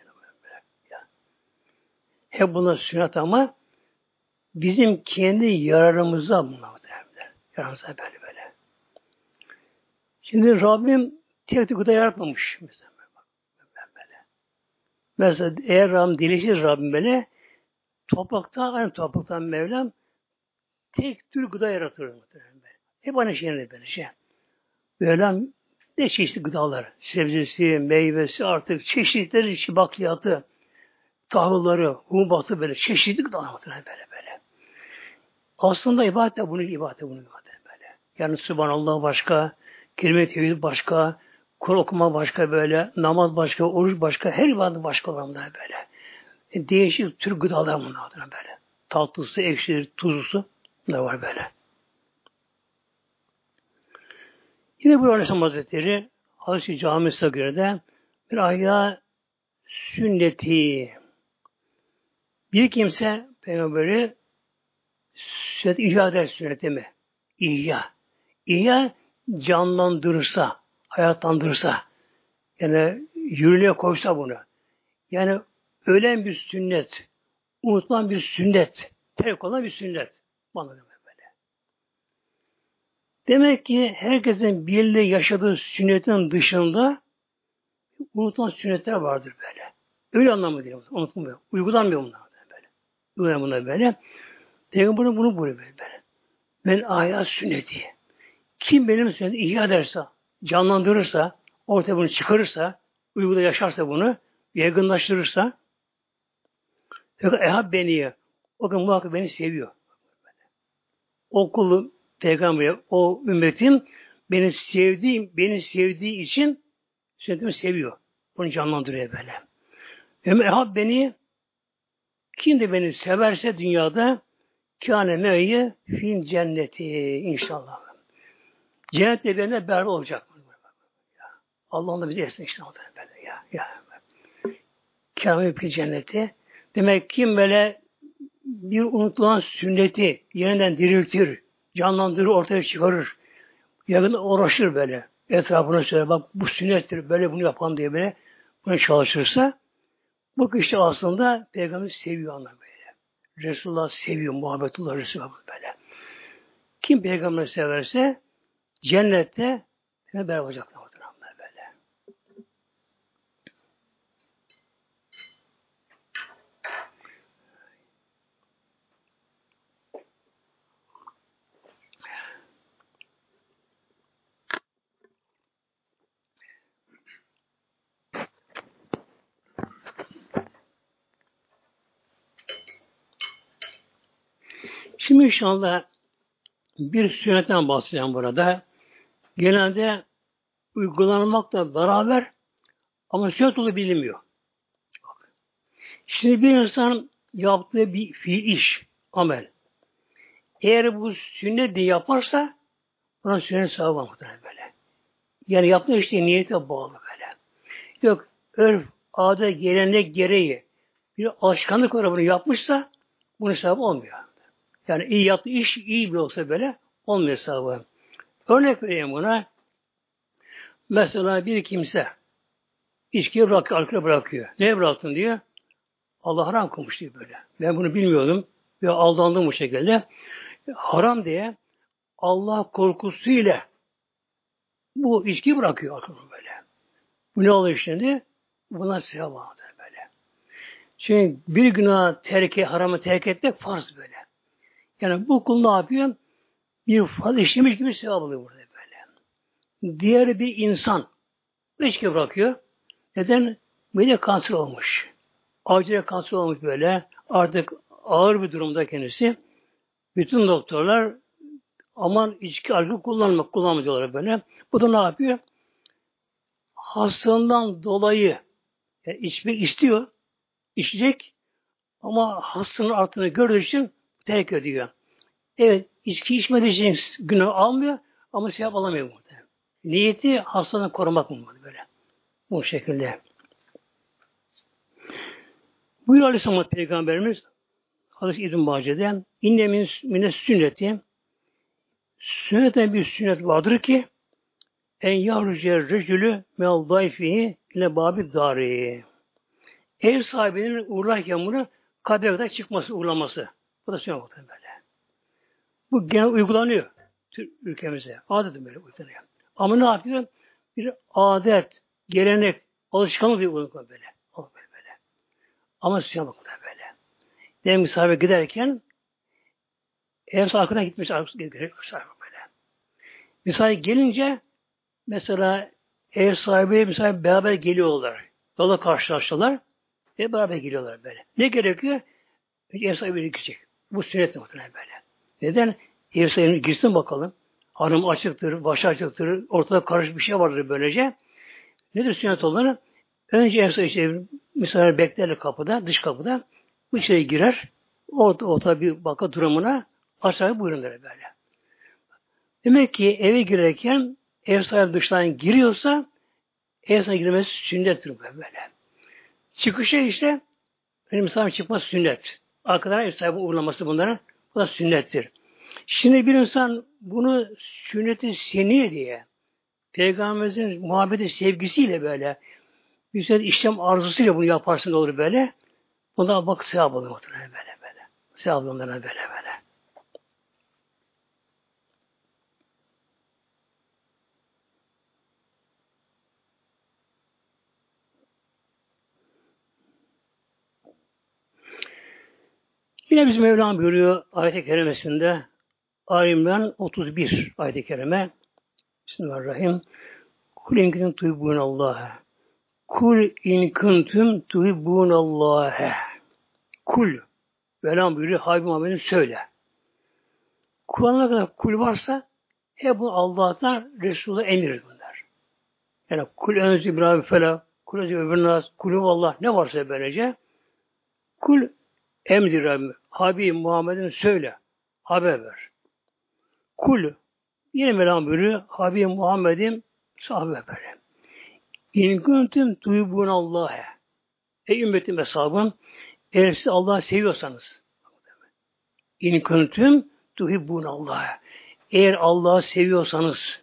Hep bunlar sünnet ama bizim kendi yararımıza bunlar. Yararımıza böyle. Şimdi Rabbim tek gıda yaratmamış. Mesela eğer Rabbim dilişir Rabbim böyle aynı topraktan Mevlam tek tür gıda yaratır. Hep aynı şeyler böyle şey. Mevlam ne çeşitli gıdalar. Sebzesi, meyvesi artık çeşitleri içi bakliyatı, tahılları, hububatı böyle çeşitli gıdalar böyle. Aslında ibadet de bunu böyle. Yani Subhanallah başka, kelime-i tevhid başka, Kur'an okuma başka böyle, namaz başka, oruç başka, her ibadet başka olan böyle. Değişik tür gıdalar bunlar böyle. Tatlısı, ekşisi, tuzlusu da var böyle. Yine bu Aleyhisselam Hazretleri Hazreti Cami-i göre de bir ayağı sünneti. Bir kimse peygamberi sünnet icra eder sünneti mi? İhya. İhya canlandırırsa, hayatlandırırsa, yani yürürlüğe koysa bunu. Yani ölen bir sünnet, unutulan bir sünnet, terk olan bir sünnet. Bana böyle. Demek ki herkesin birlikte yaşadığı sünnetin dışında unutulan sünnetler vardır böyle. Öyle anlamı değil. Unutulmuyor. Uygulanmıyor bunlar böyle. Uygulanmıyor bunlar böyle. Peygamberin bunu buyuruyor böyle. Ben ayet sünneti. Kim benim sünneti ihya ederse, canlandırırsa, ortaya bunu çıkarırsa, uyguda yaşarsa bunu, yaygınlaştırırsa, fakat beni, o gün muhakkak beni seviyor. O kulu peygamberi, o ümmetim beni sevdiği için sünnetimi seviyor. Bunu canlandırıyor böyle. Beni kim de beni severse dünyada kâne me'ye fil cenneti inşallah. Cennette benimle beraber olacak. Allah'ın da bizi etsin inşallah. Böyle ya. Kâme fil cenneti. Demek kim böyle bir unutulan sünneti yeniden diriltir, canlandırır, ortaya çıkarır. Yakında uğraşır böyle. Etrafına söyler, bak bu sünnettir, böyle bunu yapalım diye böyle bunu çalışırsa bu kişi aslında Peygamberi seviyor anlamı böyle. Resulullah seviyor, muhabbetullah Resulullah böyle. Kim Peygamberi severse cennette beraber olacaklar böyle. Şimdi inşallah bir sünnetten bahsedeceğim burada. Genelde uygulanmakla beraber ama sünnet olduğu bilinmiyor. Şimdi bir insan yaptığı bir fiil iş, amel. Eğer bu sünnet diye yaparsa buna sünnet sevabı var muhtemelen böyle. Yani yaptığı işte niyete bağlı böyle. Yok örf, adet, gelenek gereği bir alışkanlık olarak bunu yapmışsa bunun sevabı olmuyor. Yani iyi yaptığı iş iyi bir olsa böyle olmuyor sevabı. Örnek vereyim buna. Mesela bir kimse içkiyi bırakıyor, alkolü bırakıyor. Ne bıraktın diyor. Allah haram kılmış diyor böyle. Ben bunu bilmiyordum ve aldandım bu şekilde. Haram diye Allah korkusuyla bu içkiyi bırakıyor alkolü böyle. Bu ne oluyor şimdi? Buna sevap vardır böyle. Çünkü bir günah haramı terk etmek farz böyle. Yani bu kul ne yapıyor? Bir farz işlemiş gibi sevap alıyor burada böyle. Diğer bir insan içki bırakıyor. Neden? Mide kanser olmuş. Akciğer kanser olmuş böyle. Artık ağır bir durumda kendisi. Bütün doktorlar aman içki alkol kullanma diyorlar böyle. Bu da ne yapıyor? Hastalığından dolayı yani içmek istiyor, içecek ama hastalığın arttığını gördüğü için terk ediyor. Evet, içki içmediği için günah almıyor ama sevap alamıyor burada. Niyeti hastalığını korumak mı böyle? Bu şekilde. Buyur Aleyhisselam Peygamberimiz Hadis-i İbn Mace'den inne mine sünneti sünnetten bir sünnet vardır ki en yavruce rejülü me'al dayfihi ile babi dari. Ev sahibinin uğurlarken bunu kabire kadar çıkması, uğurlaması. Bu da sünnet bakın böyle. Bu genel uygulanıyor ülkemize. Adet böyle uygulanıyor. Ama ne yapıyor? Bir adet, gelenek, alışkanlık diye uygulanıyor böyle. Böyle. Ama sünnet bakın böyle. Demin sahibe giderken ev arkadan gitmiş böyle. Misal gelince mesela ev sahibi misal beraber geliyorlar. Yola karşılaştılar. Beraber geliyorlar böyle. Ne gerekiyor? Önce ev sahibi gidecek. Bu sünnet muhtemelen böyle. Neden? Ev sahibi girsin bakalım. Hanım açıktır, başı açıktır, ortada karışık bir şey vardır böylece. Nedir sünnet olanı? Önce ev sahibi işte, misal beklerler kapıda, dış kapıda. Bu içeri girer. Ortada bir bakı durumuna aşağı buyurun der böyle. Demek ki eve girerken ev sahibi dıştan giriyorsa ev sahibi girmesi sünnettir böyle. Çıkışa işte benim misafir çıkması sünnet. Arkadan ev sahibi uğurlaması bunlara bu da sünnettir. Şimdi bir insan bunu sünneti seniye diye Peygamberimizin muhabbeti sevgisiyle böyle bir sürü işlem arzusuyla bunu yaparsın olur böyle. Buna bak sevap olur muhtemelen böyle. Sevap olur böyle. Yine bizim Mevlam buyuruyor ayet-i kerimesinde Ali İmran 31 ayet-i kerime Bismillahirrahmanirrahim. Kul in kuntum tuhibbunallaha. Kul in kuntum tuhibbunallaha. Kul. Velham buyuruyor Habib Muhammed'in söyle. Kur'an'da kadar kul varsa hep bu Allah'tan Resul'a emir bunlar. Yani kul önzü İbrahim fela, kul önzü öbür nas, kulü Allah ne varsa böylece kul emdir Rabbim. Habib Muhammed'in söyle. Haber ver. Kul yine Mevlam buyuruyor. Habib Muhammed'in sahibi böyle. İn kuntum tuhibbunallaha. Ey ümmetim hesabım eğer siz Allah'ı seviyorsanız İn kuntum tuhibbunallaha. Eğer Allah'ı seviyorsanız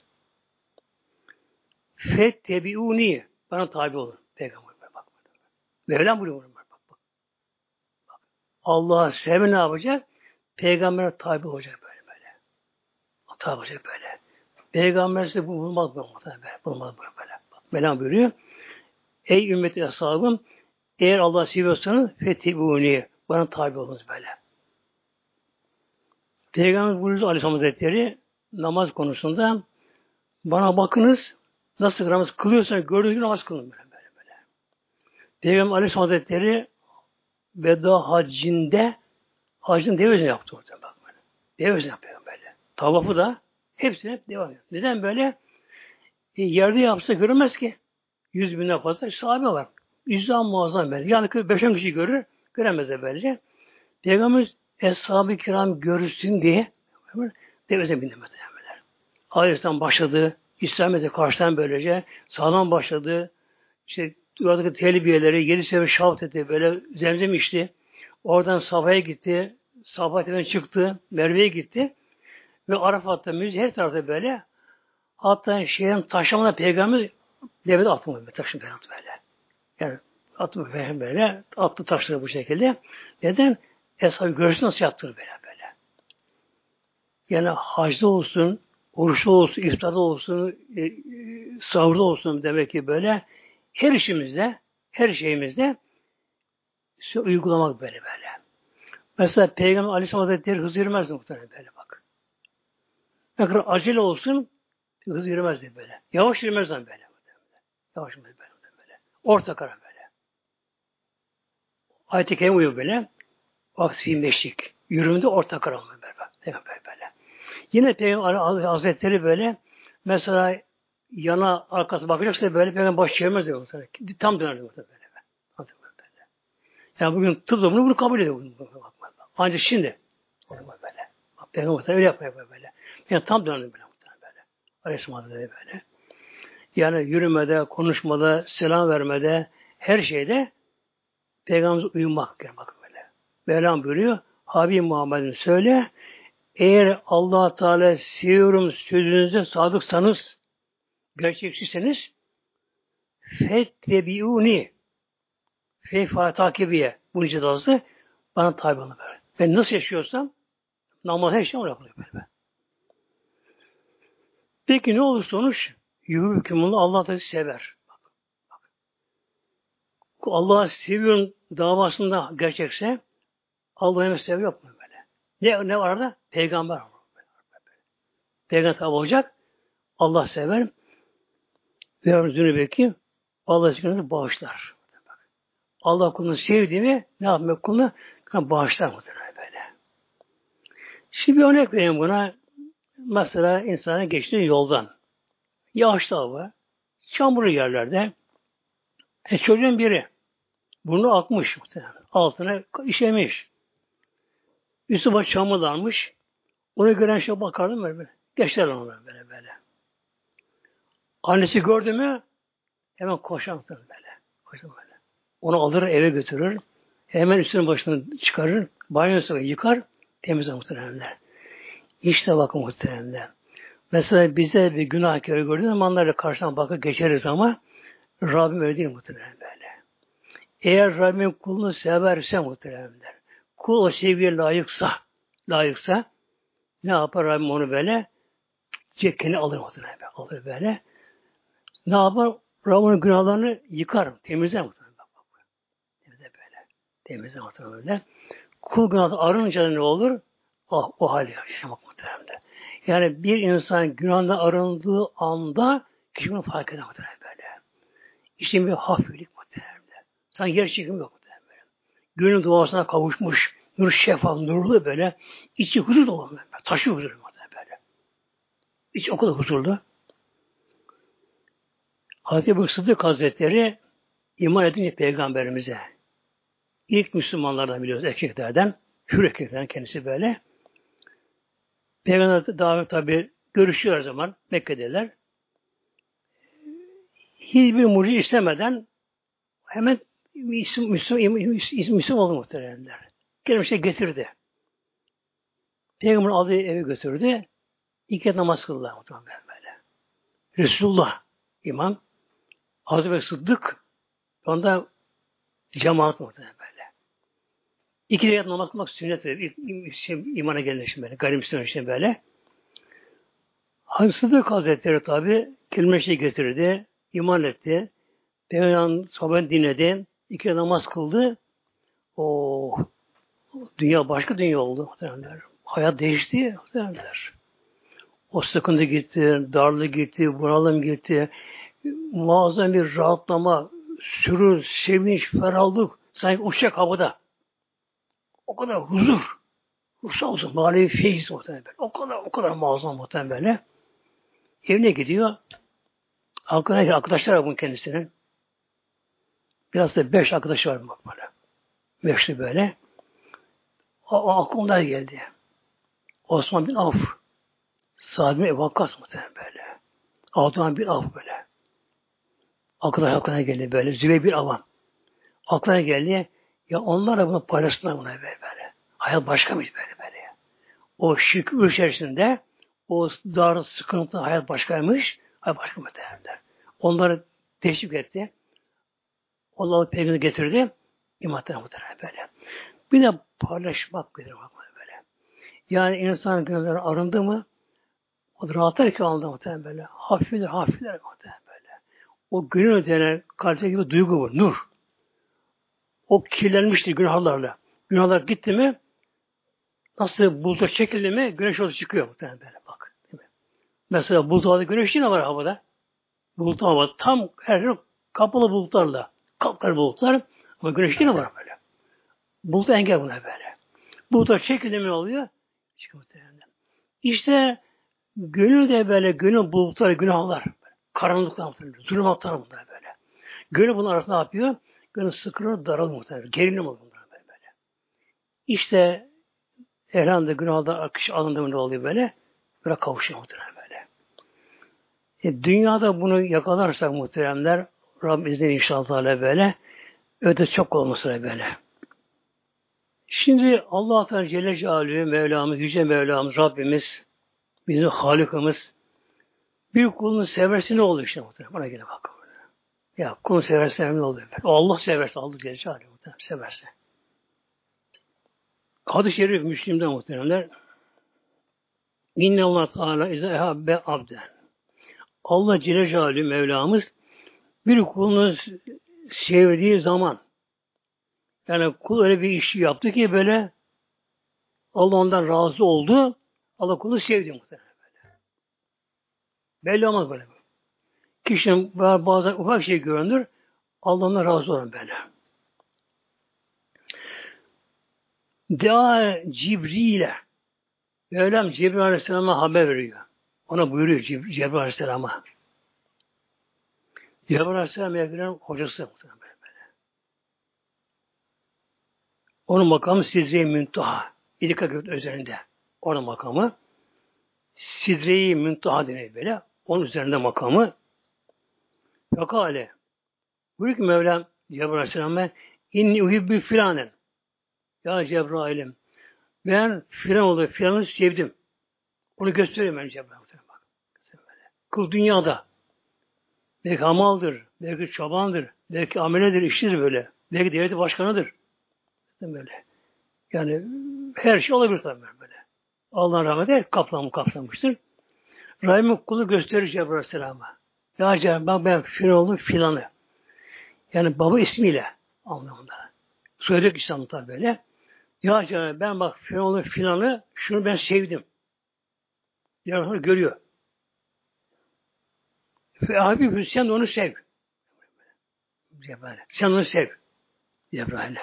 fettebiuni bana tabi olun. Peygamber bak. Mevlam buyuruyor. Bak. Allah'ı sevme ne yapacak? Peygamber'e tabi olacak böyle. Tabi olacak böyle. Peygamber size bulmaz böyle. Bulmaz böyle. Mevlam buyuruyor. Ey ümmetin hesabım eğer Allah'ı seviyorsanız fettebiuni bana tabi olunuz böyle. Peygamber buyuruyor Aleyhisselam Hazretleri namaz konusunda bana bakınız nasıl namaz kılıyorsanız gördüğünüz gibi namaz kılın böyle. Peygamber Aleyhisselam Hazretleri veda hacın devesini yaptı orada bak böyle. Devesini yapıyor böyle. Tavafı da hepsini hep devam ediyor. Neden böyle? Yerde yapsa görünmez ki. 100.000'den fazla sahabe var. İzzam muazzam böyle. Yani 5-10 kişi görür, göremez de böylece. Peygamberimiz Eshab-ı Kiram görürsün diye devesine bindirmedi. Aleyhisselam başladı. İslamiyet'e karşıdan böylece sağlam başladı. İşte oradaki telbiyeleri 7 sefer şaft etti. Böyle zemzem içti. Oradan Safa'ya gitti. Safa'dan çıktı. Merve'ye gitti. Ve Arafat'ta müzik her tarafta böyle. Hatta şeyin taşlamada peygamber devede atılmadı. Taşın böyle. Yani atılmadı böyle. Attı taşları bu şekilde. Neden? Eshab-ı görsün nasıl yaptırır böyle. Yani hacda olsun, oruçta olsun, iftarda olsun, sahurda olsun demek ki böyle her işimizde, her şeyimizde uygulamak böyle. Mesela Peygamber Aleyhisselam Hazretleri hız yürümezdi muhtemelen böyle bak. Ne kadar acele olsun hız yürümezdi böyle. Yavaş yürümezdi böyle. Yavaş yürümezdi böyle. Orta karar böyle. Ayet-i Kerime uyuyor böyle. Aksi meşrik. Yürümde orta karar böyle. Peygamber böyle. Yine Peygamber Hazretleri böyle mesela yana arkası bakacaksa böyle Peygamber baş çevirmez diyor. Tam dönerdi böyle. Yani bugün tıp da bunu kabul ediyor. Ancak şimdi böyle. Peygamber öyle yapmıyor böyle. Yani tam dönerdi böyle. Aleyhisselam Hazretleri böyle. Yani yürümede, konuşmada, selam vermede, her şeyde Peygamberimize uyumak bakın böyle. Mevlam buyuruyor. Habib Muhammed'in söyle eğer Allah Teala seviyorum sözünüze sadıksanız, gerçekçiseniz fettebiuni feyfa takibiye bunun cezası bana tabi olun böyle. Ben nasıl yaşıyorsam namaz her şey yapılıyor böyle. Peki ne olur sonuç? Yuhubbukumullah Allah da sever. Bak. Allah'ı seviyorum davasında gerçekse Allah'ı hemen seviyor mu böyle? Ne var orada? Peygamber. Peygamber tabi olacak. Allah sever. Ve zünübeki Allah zikrini bağışlar. Allah kulunu sevdiğimi ne yapmak kulunu? Bağışlar muhtemelen böyle. Şimdi bir örnek vereyim buna. Mesela insanın geçtiği yoldan. Yağışlı hava. Çamurlu yerlerde. Çocuğun biri. Burnu akmış muhtemelen. Altına işemiş. Üstü baş çamurlanmış. Onu gören şey bakardım böyle. Geçler onu böyle. Annesi gördü mü hemen koşar böyle. Onu alır eve götürür. Hemen üstünün başını çıkarır. Banyosunu yıkar. Temizler muhteremler. İşte bakın muhteremler. Mesela bize bir günahkarı gördüğün zamanlarda karşıdan bakıp geçeriz ama Rabbim öyle değil muhteremler böyle. Eğer Rabbim kulunu severse muhteremler. Kul o sevgiye layıksa ne yapar Rabbim onu böyle? Cekkeni alır muhteremler. Alır böyle. Ne yapar? Rabbim'in günahlarını yıkar. Temizler muhteremler. Temizler muhtemelen. Kul günahı arınınca ne olur? O hal yaşamak muhtemelen. Yani bir insan günahından arındığı anda Kişi bunu fark eder muhtemelen böyle. İşte bir hafiflik muhtemelen. Sanki yer çekimi yok muhtemelen böyle. Gönül duasına kavuşmuş, nur şeffaf, nurlu böyle. İçi huzur dolu böyle. Taşıyor huzur muhtemelen böyle. İçi o kadar huzurlu. Hazreti Ebu Sıddık Hazretleri iman edince Peygamberimize. İlk Müslümanlardan biliyoruz erkeklerden. Hür erkeklerden kendisi böyle. Peygamber davet tabi görüşüyor her zaman. Mekke'deler. Hiçbir mucize istemeden hemen Müslüman oldu muhtemelenler. Gelmişe getirdi. Peygamber aldığı eve götürdü. İki namaz kıldılar muhtemelen böyle. Resulullah imam. Hazreti Sıddık onda cemaat muhtemelen böyle. İki rekat namaz kılmak sünnettir. İmana gelinişin böyle. Gayrimüslim için böyle. Hazreti Sıddık Hazretleri tabi kelime getirdi. İman etti. Peygamber'in sohbetini dinledi. İki namaz kıldı. O dünya başka dünya oldu muhtemelenler. Hayat değişti muhtemelenler. O sıkıntı gitti, darlık gitti, bunalım gitti. Muazzam bir rahatlama, sürur, sevinç, ferahlık. Sanki uçacak havada. O kadar huzur. Ruhsal olsun, manevi feyiz muhtemelen. O kadar muazzam muhtemelen böyle. Evine gidiyor. Arkadaşlar var bunun kendisinin. Biraz da 5 arkadaşı var bak böyle. 5'li böyle. O aklımda geldi. Osman bin Avf. Sa'd bin Ebu Vakkas muhtemelen böyle. Abdurrahman bin Avf böyle. Aklına geldi böyle. Zübeyir bin Avam. Aklına geldi. Ya onlar da bunu paylaştılar buna böyle. Hayat başka mıydı böyle. O şükür içerisinde o dar, sıkıntı hayat başkaymış. Hayat başka muhtemelen. Onları teşvik etti. Allah'ı peygamberi getirdi. İmatlar muhtemelen böyle. Bir de paylaşmak böyle. Yani insan gönülleri arındı mı o da rahatlar ki aldı muhtemelen böyle. Hafifler muhtemelen böyle. O gönül denen kalite gibi duygu bu. Nur. O kirlenmiştir günahlarla. Günahlar gitti mi nasıl buluta çekildi mi güneş orada çıkıyor muhtemelen böyle bak. Değil mi? Mesela bulut havada güneş yine var havada. Bulut havada tam her yer kapalı bulutlarla. Kapkara bulutlar ama güneş yine var böyle. Bulut engel buna böyle. Buluta çekildi mi oluyor? Çıkıyor muhtemelen. İşte gönül de böyle gönül bulutları, günahlar. Karanlıklar muhtemelen. Zulümatlar bunlar böyle. Gönül bunun arasında ne yapıyor? Gönül sıkılıyor, daralıyor muhtemelen. Gerilim oluyor bunlar böyle. İşte elhamdülillah günahda akış alındığında oluyor böyle. Böyle kavuşuyor muhtemelen böyle. Dünyada bunu yakalarsak muhteremler Rabbim izniyle inşallah böyle öte çok olması böyle. Şimdi Allah Teala Celle Celaluhu Mevlamız, Yüce Mevlamız, Rabbimiz, bizim Halikimiz bir kulunu severse ne olur işte muhtemelen. Bana gene bak. Ya kulunu severse ne olur? Allah severse, Allah Celle Celaluhu muhtemelen severse. Hadis-i şerif Müslim'den muhteremler. İnne Allah Teala ize ehabbe abden. Allah Celle Celaluhu Mevlamız bir kulunu sevdiği zaman yani kul öyle bir işi yaptı ki böyle Allah ondan razı oldu. Allah kulu sevdi muhtemelen böyle. Belli olmaz böyle. Kişinin bazen ufak şey görünür. Allah ondan razı olur böyle. Dea Cibril'e Mevlam Cibril Aleyhisselam'a haber veriyor. Ona buyuruyor Cibril Aleyhisselam'a. Cibril Aleyhisselam Mevlam'ın hocası muhtemelen böyle. Onun makamı Sidre-i Müntaha. İdika göğüt üzerinde. Onun makamı Sidre-i Müntaha deniyor böyle. Onun üzerinde makamı. Fekale. Buyuruyor ki Mevlam Cebrail Aleyhisselam'a inni uhibbi filanen. Ya Cebrail'im ben filanı sevdim. Onu gösteriyorum ben Cebrail Aleyhisselam'a. Kul dünyada belki hamaldır, belki çobandır, belki ameledir, işçidir böyle. Belki devlet başkanıdır. Böyle. Yani her şey olabilir tabii böyle. Allah'ın rahmeti her kapsamıştır. Rahim kulu gösterir Cebrail Aleyhisselam'a. Ya Cebrail ben filanı. Yani baba ismiyle anlamında. Söyledik İslam'da tabii böyle. Ya Cebrail ben bak filanı şunu ben sevdim. Yarın görüyor. Ve abi sen de onu sev. Cebrail. Sen onu sev. Cebrail'e.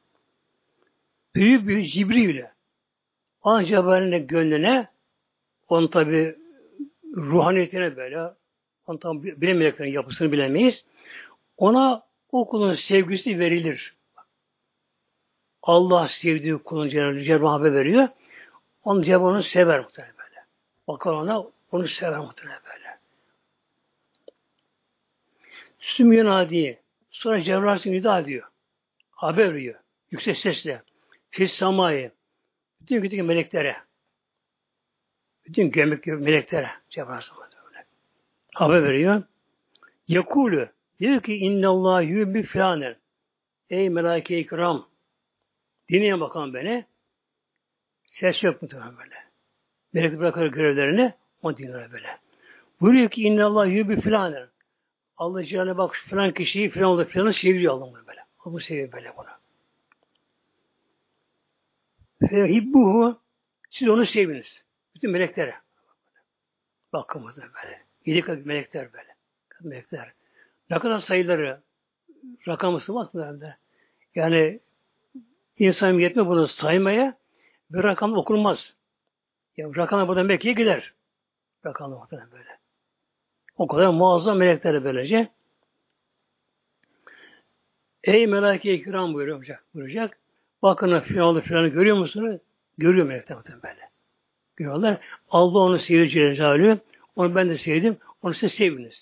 Büyük Cibril'e. An Cebrail'in gönlüne onun tabi ruhaniyetine böyle onu tam bilemeyeceklerin yapısını bilemeyiz. Ona o kulun sevgisi verilir. Allah sevdiği kulun Cenab-ı haber veriyor. Onun Cenab-ı onu sever muhtemelen böyle. Bakar ona onu sever muhtemelen böyle. Sümyün adi. Sonra Cebrail nida diyor. Haber veriyor. Yüksek sesle. Fis samayı. Bütün meleklere. Bütün gömük meleklere. Cebrail öyle. Haber veriyor. Yekulü. Diyor ki innallâh yübbi filanen. Ey melaike-i kiram. Dinleyen bakalım beni. Ses yok muhtemelen böyle. Melekler bırakır görevlerini. Onu dinliyor böyle. Buyuruyor ki innallâh yübbi filanen. Allah Celle bak filan kişiyi filan oldu filanı seviyor Allah bunu böyle. Allah seviyor böyle bunu. Fehibbuhu siz onu seviniz. Bütün meleklere. Bakın böyle. 7 kat melekler böyle. Melekler. Ne kadar sayıları rakamı sığmaz mı? Yani insan yetme bunu saymaya bir rakam okunmaz. Ya rakamlar buradan Mekke'ye gider. Rakamlar böyle. O kadar muazzam melekler böylece. Ey melaike-i kiram buyuracak. Bakın filanı görüyor musunuz? Görüyor melekler böyle. Görüyorlar. Allah onu seviyor Celle. Onu ben de sevdim. Onu siz seviniz.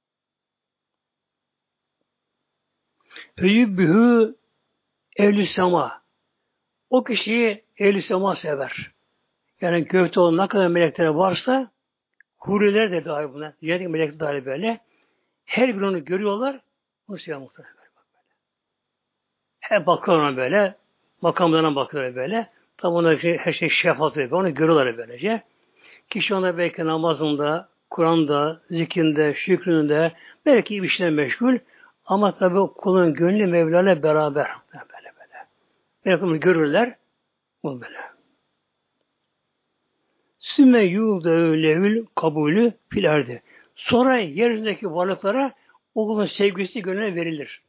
Feyübbühü ehl-i sema. O kişiyi ehl-i sema sever. Yani gökte olan ne kadar melekler varsa huriler de dahil buna. Cennet melekler dahil böyle. Her bir onu görüyorlar. Onu seviyor muhtemelen. Her bakıyor ona böyle. Makamlarına bakıyorlar böyle. Tabi ondaki her şey şeffaf böyle. Onu görüyorlar böylece. Kişi ona belki namazında, Kur'an'da, zikrinde, şükründe belki bir işle meşgul. Ama tabi kulun gönlü Mevla'yla beraber. Böyle. Belki onu görürler. Bu böyle. Sümme yu'dâ lehül kabulü filerdi. Sonra yeryüzündeki varlıklara o kulun sevgisi gönlüne verilir.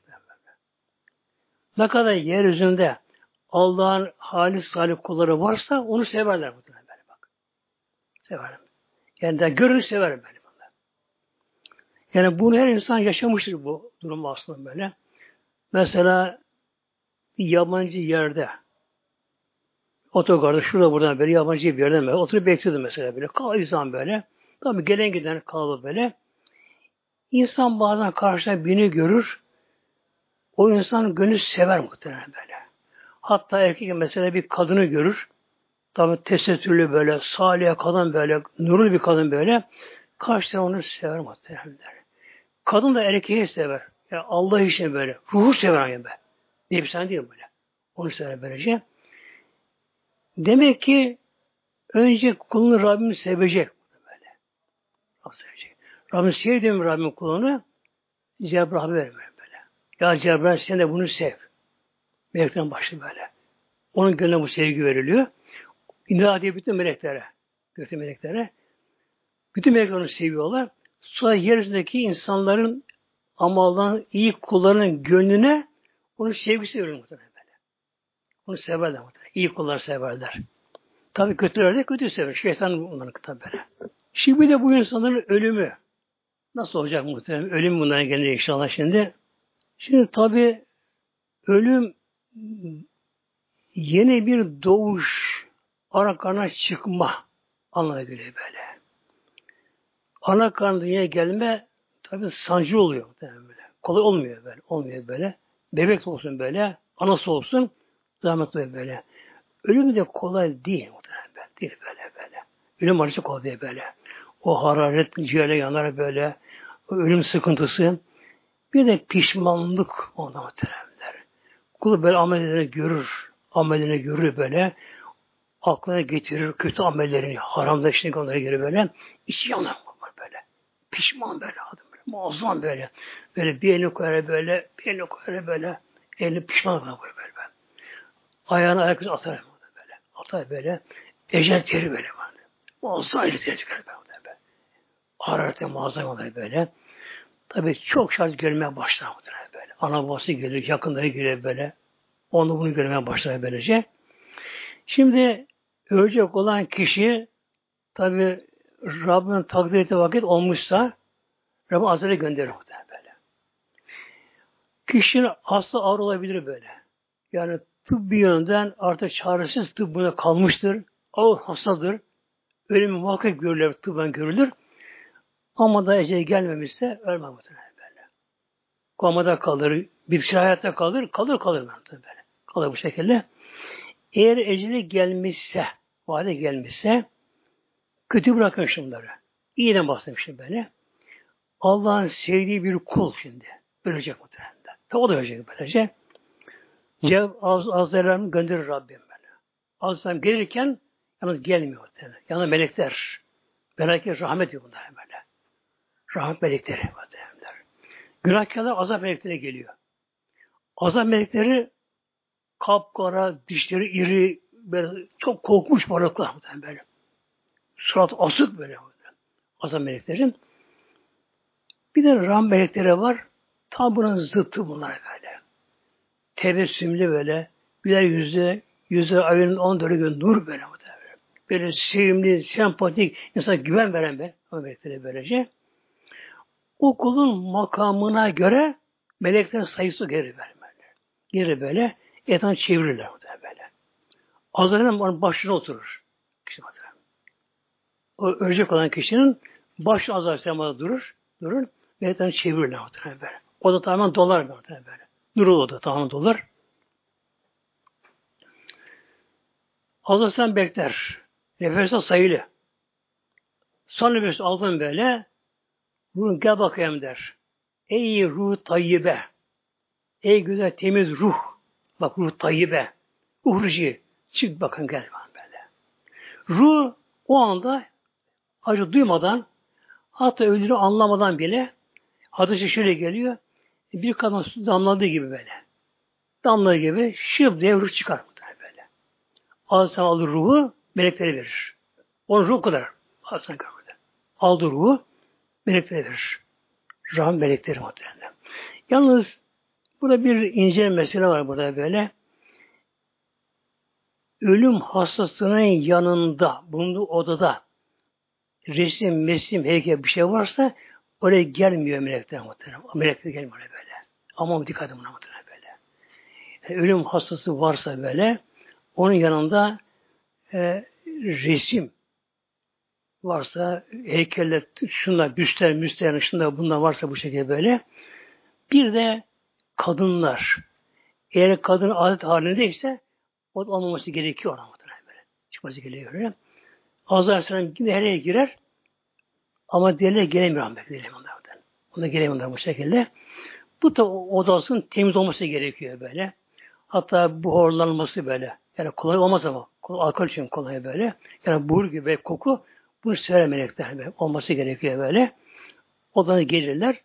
Ne kadar yeryüzünde Allah'ın halis salih kulları varsa onu severler. Böyle bak. Severler. Yani de görür sever böyle. Yani bunu her insan yaşamıştır bu durum aslında böyle. Mesela bir yabancı yerde otogarda şurada buradan böyle yabancı bir yerde böyle oturup bekliyordu mesela böyle. Kalıyor böyle. Tabii gelen giden kalıyor böyle. İnsan bazen karşıda birini görür. O insan gönül sever muhtemelen böyle. Hatta erkek mesela bir kadını görür. Tabii tesettürlü böyle, salih kadın böyle, nurlu bir kadın böyle. Karşı onu sever muhtemelen. Kadın da erkeği sever. Yani Allah için böyle. Ruhu sever yani böyle. Nefsen değil böyle. Onu sever böylece. Demek ki önce kulunu Rabbim sevecek. Böyle. Sevecek. Rabbim sevdiğim Rabbim kulunu Cebrail'e vermiyor böyle. Ya Cebrail sen de bunu sev. Melekten başlı böyle. Onun gönlüne bu sevgi veriliyor. İnna diye bütün meleklere. Gökte meleklere. Bütün melekler onu seviyorlar. Sonra yeryüzündeki insanların amaldan iyi kullarının gönlüne onun sevgisi veriyor muhtemelen böyle. Onu severler muhtemelen. İyi kullar severler. Tabii kötüler de kötü sever. Şeytan onların tabi böyle. Şimdi bir de bu insanların ölümü. Nasıl olacak muhtemelen? Ölüm bunlara gelir inşallah şimdi. Şimdi tabi ölüm yeni bir doğuş, ana karnına çıkma anlamına geliyor böyle. Ana karnına dünyaya gelme tabi sancı oluyor muhtemelen böyle. Kolay olmuyor böyle. Olmuyor böyle. Bebek olsun böyle, anası olsun, zahmet oluyor böyle. Ölüm de kolay değil muhtemelen böyle. Değil böyle. Ölüm acısı kolay değil böyle. O hararet ciğerle yanar böyle. O ölüm sıkıntısı. Bir de pişmanlık onda muhtemelenler. Kulu böyle amellerini görür. Amellerini görür böyle. Aklına getirir kötü amellerini. Haramda işte onlara göre böyle. İçi yanar böyle. Pişman böyle adam böyle. Muazzam böyle. Böyle bir elini koyar böyle. Bir elini koyar böyle. Elini pişman böyle. Ayağını ayaküstü atar böyle. Atar böyle. Ecel teri böyle vardı. Muazzam ecel teri çıkar böyle. Hararete muazzam oluyor böyle. Tabii çok şart görmeye başlar böyle. Ana babası gelir, yakınları gelir böyle. Onu bunu görmeye başlar böylece. Şimdi ölecek olan kişi tabii Rabbinin takdir ettiği vakit olmuşsa Rabbim Azrail'e gönderir böyle. Kişinin hasta ağır olabilir böyle. Yani tıbbi yönden artık çaresiz tıbbına kalmıştır. Ağır hastadır. Ölümü muhakkak görülür, tıbben görülür. Ama da eceli gelmemişse ölmez muhtemelen böyle. Komada kalır, bir kişi hayatta kalır böyle. Kalır bu şekilde. Eğer eceli gelmişse, vade gelmişse, kötü bırakın şunları. İyiden bahsetmişim böyle. Allah'ın sevdiği bir kul şimdi. Ölecek muhtemelen. O da ölecek böylece. Azrail'in gönderir Rabbim böyle. Azrail gelirken yalnız gelmiyor muhtemelen. Yalnız melekler. Melekler rahmet ediyor bunlar böyle. Rahmet melekleri. Günahkarlar azap melekleri geliyor. Azap melekleri kapkara, dişleri iri, böyle çok korkmuş varlıklar böyle. Surat asık böyle. Azap meleklerin. Bir de rahmet melekleri var. Tam bunun zıttı bunlar böyle. Tebessümlü böyle. Güler yüzü ayının 14 gün nur böyle. Böyle sevimli, sempatik, insana güven veren be. O melekleri böylece. O kulun makamına göre meleklerin sayısı geri böyle. Geri böyle etrafını çevirirler böyle. Azrail onun başına oturur. O ölecek olan kişinin başı Azrail semada durur ve etrafını çevirirler böyle. O da tamamen dolar böyle. Nurul o da tamamen dolar. Azrail bekler. Nefesine sayılı. Son nefes aldın böyle. Ruhun gel bakayım der. Ey ruh tayyibe. Ey güzel temiz ruh. Bak ruh tayyibe. Uhruci. Çık bakın gel böyle. Ruh o anda acı duymadan hatta öldüğünü anlamadan bile hadisi şöyle geliyor. Bir kadın su damladığı gibi böyle. Damladığı gibi şıp diye ruh çıkar böyle. Alsan alır ruhu meleklere verir. Onun ruhu kadar. Alsan kadar. Aldı ruhu meleklere verir. Rahmet melekleri muhtemelen. Yalnız burada bir ince mesele var burada böyle. Ölüm hastasının yanında, bulunduğu odada resim, heykel bir şey varsa oraya gelmiyor melekler muhtemelen. Melekler gelmiyor böyle. Ama dikkat edin buna muhtemelen böyle. Yani ölüm hastası varsa böyle onun yanında resim varsa heykeller, şunlar, büstler, şunlar bunlar varsa bu şekilde böyle. Bir de kadınlar. Eğer kadın adet halindeyse o da olmaması gerekiyor ona böyle. Çıkması gerekiyor. Azrail Aleyhisselam nereye girer? Ama diğerleri gelemiyor. Ona gelemiyorlar bu şekilde. Bu da odasının temiz olması gerekiyor böyle. Hatta buharlanması böyle. Yani kolay olmaz ama. Alkol için kolay böyle. Yani buhur gibi koku bunu sever melekler böyle. Olması gerekiyor böyle. Odana gelirler.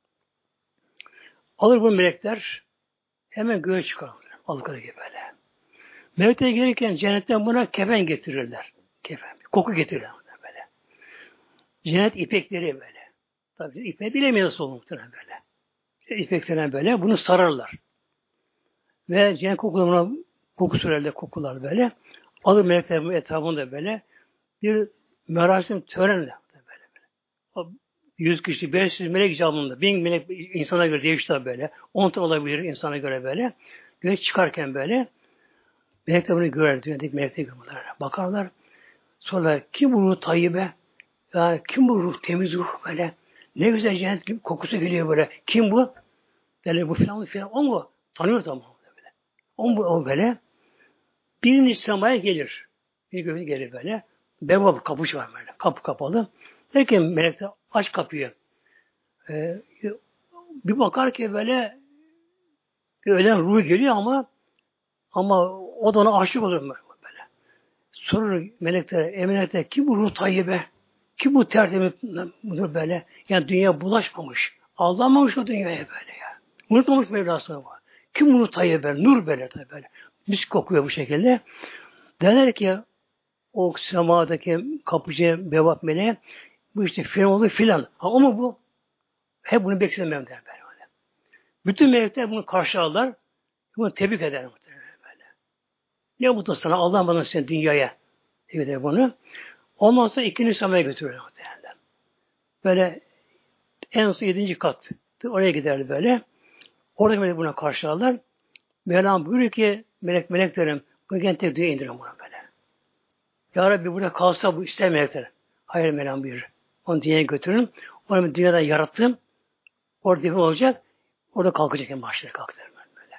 Alır bu melekler hemen göğe çıkarırlar. Alkol gibi böyle. Melekler gelirken cennetten buna kefen getirirler. Kefen. Koku getirirler böyle. Cennet ipekleri böyle. Tabii ipeği bilemeyiz nasıl olur muhtemelen böyle. İpeklerine böyle bunu sararlar. Ve cennet kokularına koku sürerler kokular böyle. Alır melekler bu etrafında böyle bir merasim törenle böyle. 100 kişi, 500 melek icabında, 1000 melek insana göre değişti böyle. 10 tane olabilir insana göre böyle. Göğe çıkarken böyle melekler bunu görer. Dünyadaki melekler görürler. Bakarlar. Sonra kim bu ruh tayyibe? Ya kim bu ruh? Temiz ruh böyle. Ne güzel cennet gibi kokusu geliyor böyle. Kim bu? Derler bu filan. O mu? Tanıyor tamam. Böyle. O böyle. Birinin semaya gelir. Bir göğe gelir böyle. Bevap kapısı var böyle. Kapı kapalı. Derken melekler aç kapıyı. Bir bakar ki böyle ölen ruhu geliyor ama o da ona aşık olur böyle. Sorur meleklere, melekler kim bu ruh tayyibe? Kim bu tertemiz budur böyle? Yani dünya bulaşmamış. Aldanmamış o dünyaya böyle ya. Unutmamış Mevlasını var. Kim bunu tayyibe? Nur böyle tabi böyle. Mis kokuyor bu şekilde. Derler ki o semadaki kapıcı bevap meleğe Bu işte filan oldu filan. Ha, o mu bu? Hep bunu beklemem der böyle. Bütün melekler bunu karşılarlar. Bunu tebrik eder muhtemelen böyle. Ne mutlu sana Allah bana seni dünyaya tebrik eder bunu. Ondan sonra ikinci semaya götürürler muhtemelen. Böyle en son 7. kat. Oraya giderdi böyle. Orada melek buna karşılarlar. Mevlam buyuruyor ki meleklerim bu tek dünya indirin bunu böyle. Ya Rabbi burada kalsa bu ister melekler. Hayır Mevlam buyurur. Onu dünyaya götürün. Onu dünyadan yarattım. Orada bir olacak. Orada kalkacak en başlara kalkacak böyle.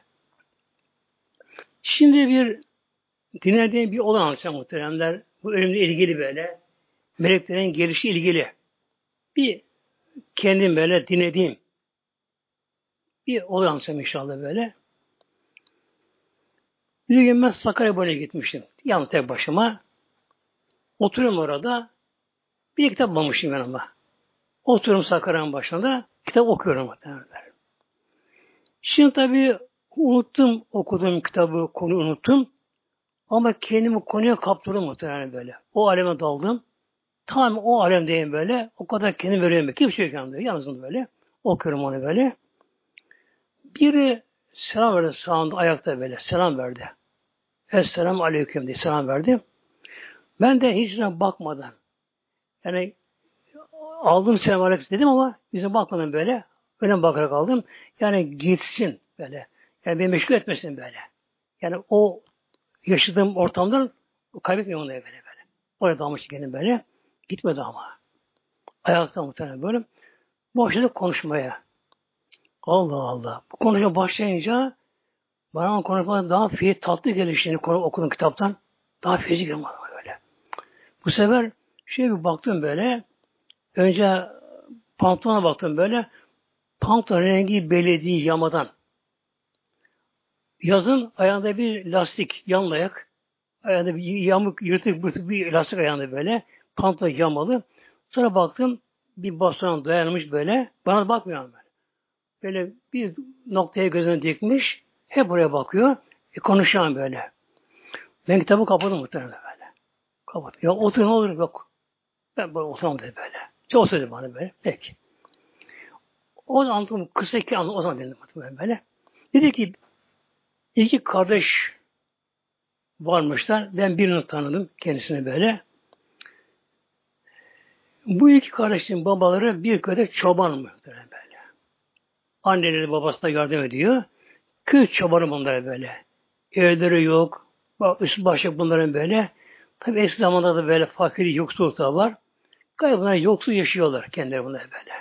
Şimdi bir dinlediğim bir olay anlatacağım muhteremler. Bu ölümle ilgili böyle. Meleklerin gelişi ilgili. Bir kendim böyle dinlediğim bir olay anlatacağım inşallah böyle. Bir gün ben Sakarya'ya gitmiştim. Yalnız tek başıma. Oturuyorum orada. Bir kitap bulmuşum yanıma. Oturuyorum Sakarya'nın başında. Kitap okuyorum muhtemelen. Şimdi tabii unuttum okuduğum kitabı, konuyu unuttum. Ama kendimi konuya kaptırdım muhtemelen böyle. O aleme daldım. Tam o alemdeyim böyle. O kadar kendimi veriyorum. Kimse yok yanımda. Yalnızım böyle. Okuyorum onu böyle. Biri selam verdi sağında ayakta böyle. Selam verdi. Esselamu aleyküm diye selam verdi. Ben de hiç bakmadan yani aldım selam aleyküm dedim ama yüzüne bakmadan böyle öyle bakarak aldım. Yani gitsin böyle. Yani beni meşgul etmesin böyle. Yani o yaşadığım ortamdan kaybetmiyorum onu böyle. Oraya dalmış kendim böyle. Gitmedi ama. Ayakta muhtemelen böyle. Başladık konuşmaya. Allah Allah. Bu konuşma başlayınca bana konuşmadan daha tatlı geliştiğini okudum kitaptan. Daha fizik gelmedi böyle. Bu sefer bir baktım böyle. Önce pantolona baktım böyle. Pantolon rengi belli değil yamadan. Yazın ayağında bir lastik, yan ayak. Ayağında bir yamuk, yırtık bırtık bir lastik ayağında böyle. Pantolon yamalı. Sonra baktım bir baston dayanmış böyle. Bana bakmıyor böyle. Böyle bir noktaya gözünü dikmiş. Hep buraya bakıyor. Konuşan böyle. Ben kitabı kapadım muhtemelen böyle. Kapadım. Ya otur ne olur yok. Ben böyle oturamam dedi böyle. Çok oturdu bana böyle. Peki. O zaman anlattım. Kısa iki anlattım. O zaman dedim böyle. Dedi ki iki kardeş varmışlar. Ben birini tanıdım kendisini böyle. Bu iki kardeşin babaları bir köyde çoban mı böyle. Anneleri babasına yardım ediyor. Köy çobanı bunlara böyle. Evleri yok. Üst başı bunların böyle. Tabi eski zamanda da böyle fakiri yoksulluk da var. Galiba bunlar yoksul yaşıyorlar kendileri bunlar böyle.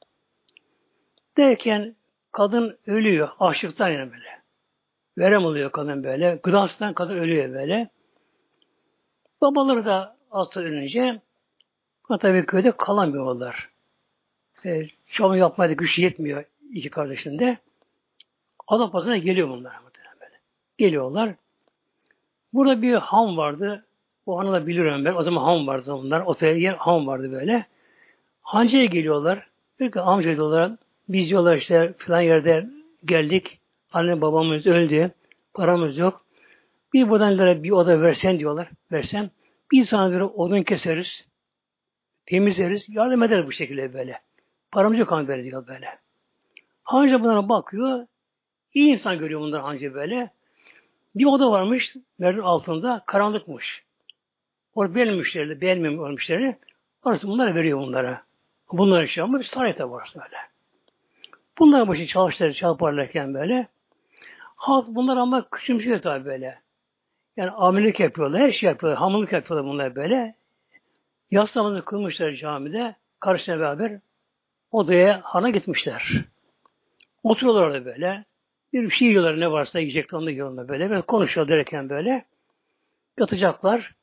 Derken kadın ölüyor. Açlıktan yani böyle. Verem oluyor kadın böyle. Gıdasından kadın ölüyor böyle. Babaları da asıl ölünce tabii köyde kalamıyorlar. Çoban yapmaya da güç yetmiyor iki kardeşin de. Adapazarı'na geliyor bunlar. Böyle. Geliyorlar. Burada bir han vardı. O hanı da biliyorum ben. O zaman han vardı onlar. Otel yer han vardı böyle. Hancı'ya geliyorlar. Diyor ki amca diyorlar. Biz diyorlar işte filan yerde geldik. Anne babamız öldü. Paramız yok. Bir buradan bir oda versen diyorlar. Versen. Bir sana göre odun keseriz. Temizleriz. Yardım ederiz bu şekilde böyle. Paramız yok ama diyor böyle. Hancı bunlara bakıyor. İyi insan görüyor bunlar hancı böyle. Bir oda varmış. Merdiven altında. Karanlıkmış. Orada beğenmişleri, beğenmemişleri. Orası bunlara veriyor bunlara. Bunlar şey ama bir saray tabi orası böyle. Bunlar başı çalışları çarparlarken böyle. Halk bunlar ama küçümsüyor tabi böyle. Yani amilik yapıyorlar, her şey yapıyorlar, hamurluk yapıyorlar bunlar böyle. Yatsı namazını kılmışlar camide. Karısıyla beraber odaya hana gitmişler. Oturuyorlar orada böyle. Bir şey yiyorlar ne varsa yiyecekler onu yiyorlar böyle. Böyle konuşuyor derken böyle. Yatacaklar.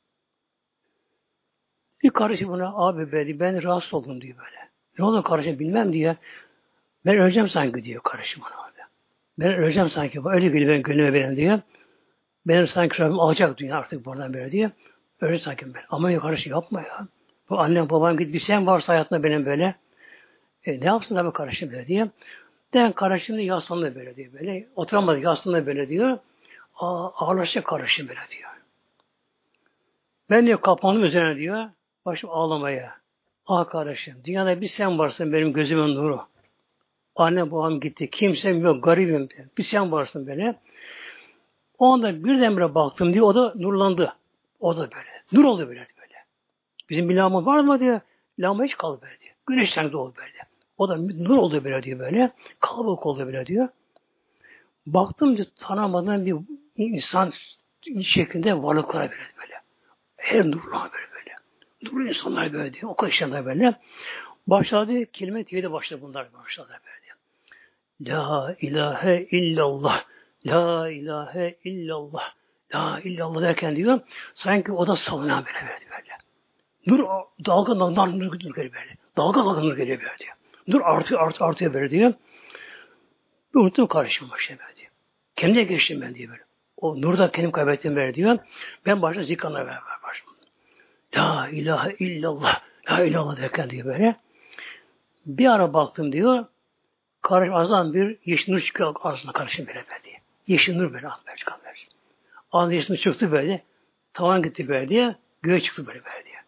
Bir karışı buna abi ben rahatsız oldum diyor böyle. Ne oldu karışı bilmem diye. Ben öleceğim sanki diyor karışı bana abi. Ben öleceğim sanki. Öyle geliyor ben gönlüme benim diyor. Benim sanki Rabbim alacak dünya artık buradan böyle diyor. Öyle sanki ben. Ama karışı yapma ya. Bu annem babam git bir sen varsa hayatında benim böyle. Ne yapsın tabii karışı böyle diye. Den karışını yaslandı böyle diyor böyle. Oturamadı yaslandı böyle diyor. Ağırlaşacak karışı böyle diyor. Ben diyor kapandım üzerine diyor. Başım ağlamaya. Ah kardeşim, dünyada bir sen varsın benim gözümün nuru. Annem babam gitti, kimsem yok, garibim. Bir sen varsın böyle. O anda birdenbire baktım diyor, o da nurlandı. O da böyle. Nur oldu böyle. Bizim bir lamba var mı diyor. Lamba hiç kaldı böyle diyor. Güneşten doğdu böyle. O da nur oldu böyle diyor böyle. Kalabalık oldu böyle diyor. Baktım diyor, tanımadığım bir insan şeklinde varlıklara böyle. Her nurlar böyle. Nurlu insanlar böyle diyor. O kadar insanlar böyle. Başladı kelime tevhide başladı bunlar başladı böyle diyor. La ilahe illallah. La ilahe illallah. La illallah derken diyor. Sanki o da salınan böyle. Nur dalgadan nur geliyor böyle. Dalga nur geliyor böyle diyor. Nur artıyor böyle diyor. Bir unuttum karşıma şey böyle diyor. Kendine geçtim ben diyor böyle. O nurda kendim kaybettim böyle diyor. Ben başta zikranla beraber başladım. La ilahe illallah. La illallah derken diyor böyle. Bir ara baktım diyor. Karşı ağzından bir yeşil nur çıkıyor ağzına karşı böyle diyor. Yeşil nur böyle ağzına çıkan böyle. Ağzına yeşil nur çıktı böyle. Tavan gitti böyle diye. Göğe çıktı böyle diye.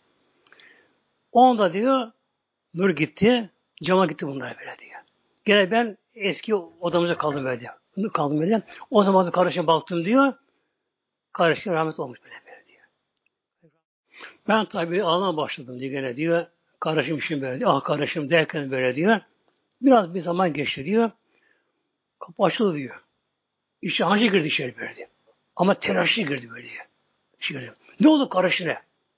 O anda diyor nur gitti. Cama gitti bunlar böyle diyor. Gene ben eski odamıza kaldım böyle diyor. Kaldım böyle. O zaman da kardeşime baktım diyor. Kardeşim rahmet olmuş böyle diyor. Ben tabii ağlamaya başladım diyor gene diyor. Kardeşim için böyle diyor. Ah kardeşim derken böyle diyor. Biraz bir zaman geçti diyor. Kapı açıldı diyor. İşte hancı girdi içeri böyle diyor. Ama telaşlı girdi böyle diyor. Girdi. Ne oldu kardeşine?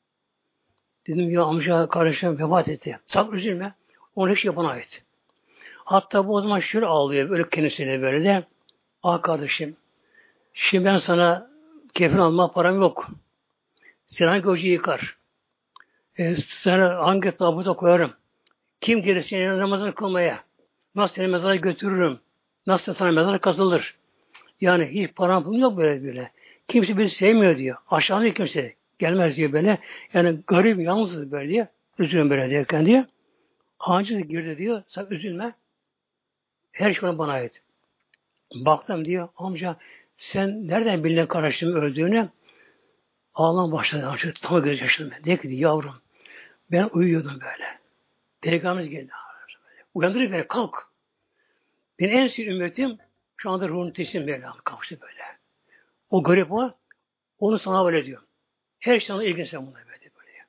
Dedim ya amca kardeşim vefat etti. Sakın üzülme. Onu hiç yapana ait. Hatta bu o zaman şöyle ağlıyor. Öyle kendisine böyle de. Ah kardeşim. Şimdi ben sana kefir alma param yok. Sen hangi hocayı yıkar? Sana hangi tabuta koyarım? Kim gelir senin namazını kılmaya? Nasıl seni mezara götürürüm? Nasıl sana mezara kazılır? Yani hiç param pulum yok böyle. Kimse bizi sevmiyor diyor. Aşağıda kimse gelmez diyor böyle. Yani garip, yalnızız böyle diye. Üzülüyorum böyle derken diyor. Hancı girdi diyor. Sen üzülme. Her şey bana ait. Baktım diyor. Amca sen nereden bildin kardeşimin öldüğünü? Ağlam başladı. Amca tam göz yaşadım. Diyor ki yavrum ben uyuyordum böyle. Peygamberimiz geldi. Uyandırıyor beni kalk. Benim en sevdiğim ümmetim şu anda ruhunu teslim böyle kalktı böyle. O garip o. Onu sana böyle diyor. Her şeyden ilgilensen bunlar böyle.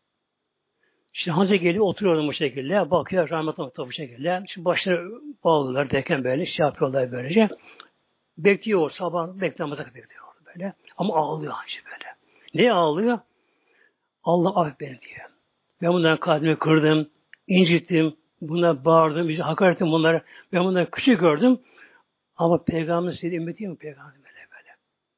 İşte Hazreti geliyor oturuyorlar bu şekilde. Bakıyor rahmetli bu şekilde. Şimdi başları bağlılar derken böyle şey yapıyorlar böylece. Bekliyor sabah beklemezse bekliyor böyle. Ama ağlıyor Hacı böyle. Ne ağlıyor? Allah affet beni diyor. Ben bunların kalbimi kırdım, incittim, bunlara bağırdım, bizi hakaret ettim bunlara. Ben bunları küçük gördüm. Ama Peygamber size ümmetiyim mi Peygamber böyle.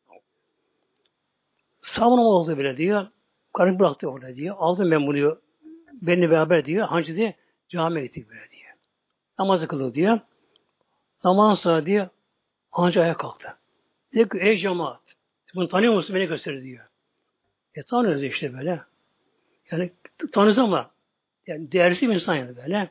Savunma oldu böyle diyor. Karı bıraktı orada diyor. Aldım ben bunu diyor. Benimle beraber diyor. Hancı diye camiye gittik böyle diyor. Namazı kıldı diyor. Namazdan sonra diyor. Hancı ayağa kalktı. Diyor ki ey cemaat. Bunu tanıyor musun? Beni göster diyor. Tanıyoruz işte böyle. Yani tanıyoruz ama yani değersiz bir insan yani böyle.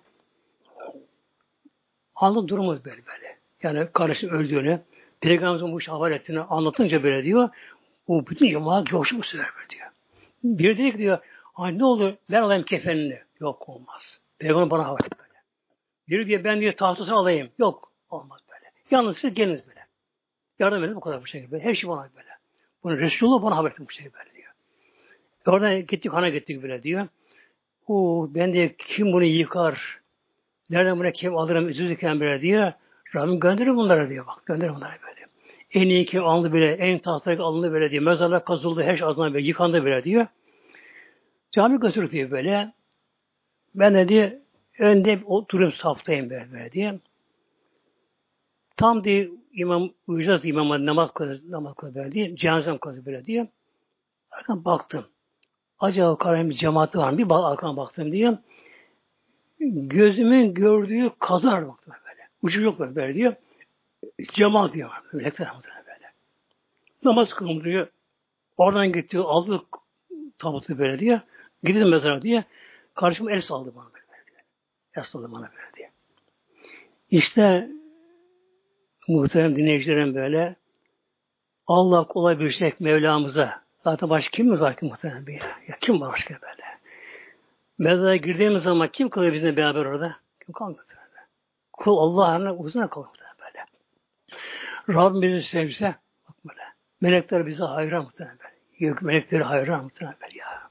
Anladık durumu böyle. Yani kardeşim öldüğünü, Peygamberimizin bu işi haber ettiğini anlatınca böyle diyor. O bütün cemaat coşmuş sever böyle diyor. Bir dedi ki diyor, ay ne olur ben alayım kefenini. Yok olmaz. Peygamber bana haber et böyle. Biri diyor ben diyor tahtasını alayım. Yok olmaz böyle. Yalnız siz geliniz böyle. Yardım edin bu kadar bu şekilde. Her şey bana böyle. Bunu Resulullah bana haber etti bu şekilde böyle diyor. Oradan gittik hana gittik böyle diyor. Ben diyor kim bunu yıkar? Nereden buna kim alırım üzülürken böyle diyor. Rabbim gönderir bunlara diyor bak. Gönderir bunlara böyle diyor. En iyi kim alındı bile, en tahtaya alındı böyle diyor. Mezarlar kazıldı, her şey ağzından böyle yıkandı böyle diyor. Cami götürdük diyor böyle. Ben de diyor önde oturuyorum saftayım böyle diye. Tam diye imam uyuyacağız imama namaz kılıyor böyle diye. Cenazem kılıyor böyle diye. Arkadan baktım. Acaba karayım bir cemaati var mı? Bir arkana baktım diye. Gözümün gördüğü kazar baktım böyle. Ucu yok böyle diyor. Cemaat diyor. Melekler böyle. Namaz kılıyor. Oradan gitti aldı tabutu böyle diye. Gidin mezara diye. Karşıma el saldı bana böyle diye. El saldı bana böyle diye. İşte muhterem dinleyicilerim böyle Allah kolay bir şey Mevlamıza. Zaten başka kim mi var ki muhterem bir ya? Kim var başka böyle? Mezara girdiğimiz zaman kim kalıyor bizimle beraber orada? Kim kalmıyor? Kul Allah'ına uzun kalmıyor böyle. Rabbim bizi sevse bak böyle. Melekler bize hayran muhtemelen böyle. Gök melekleri hayran muhtemelen böyle ya.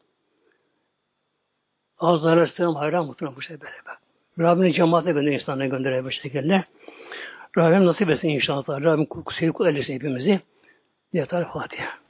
Azrail Aleyhisselam hayran muhtemelen bu şey böyle bak. Rabbim cemaate gönderiyor, insanlara gönderiyor bu şekilde. Rabbim nasip etsin inşallah. Rabbim kul eylesin hepimizi. Yeter Fatiha.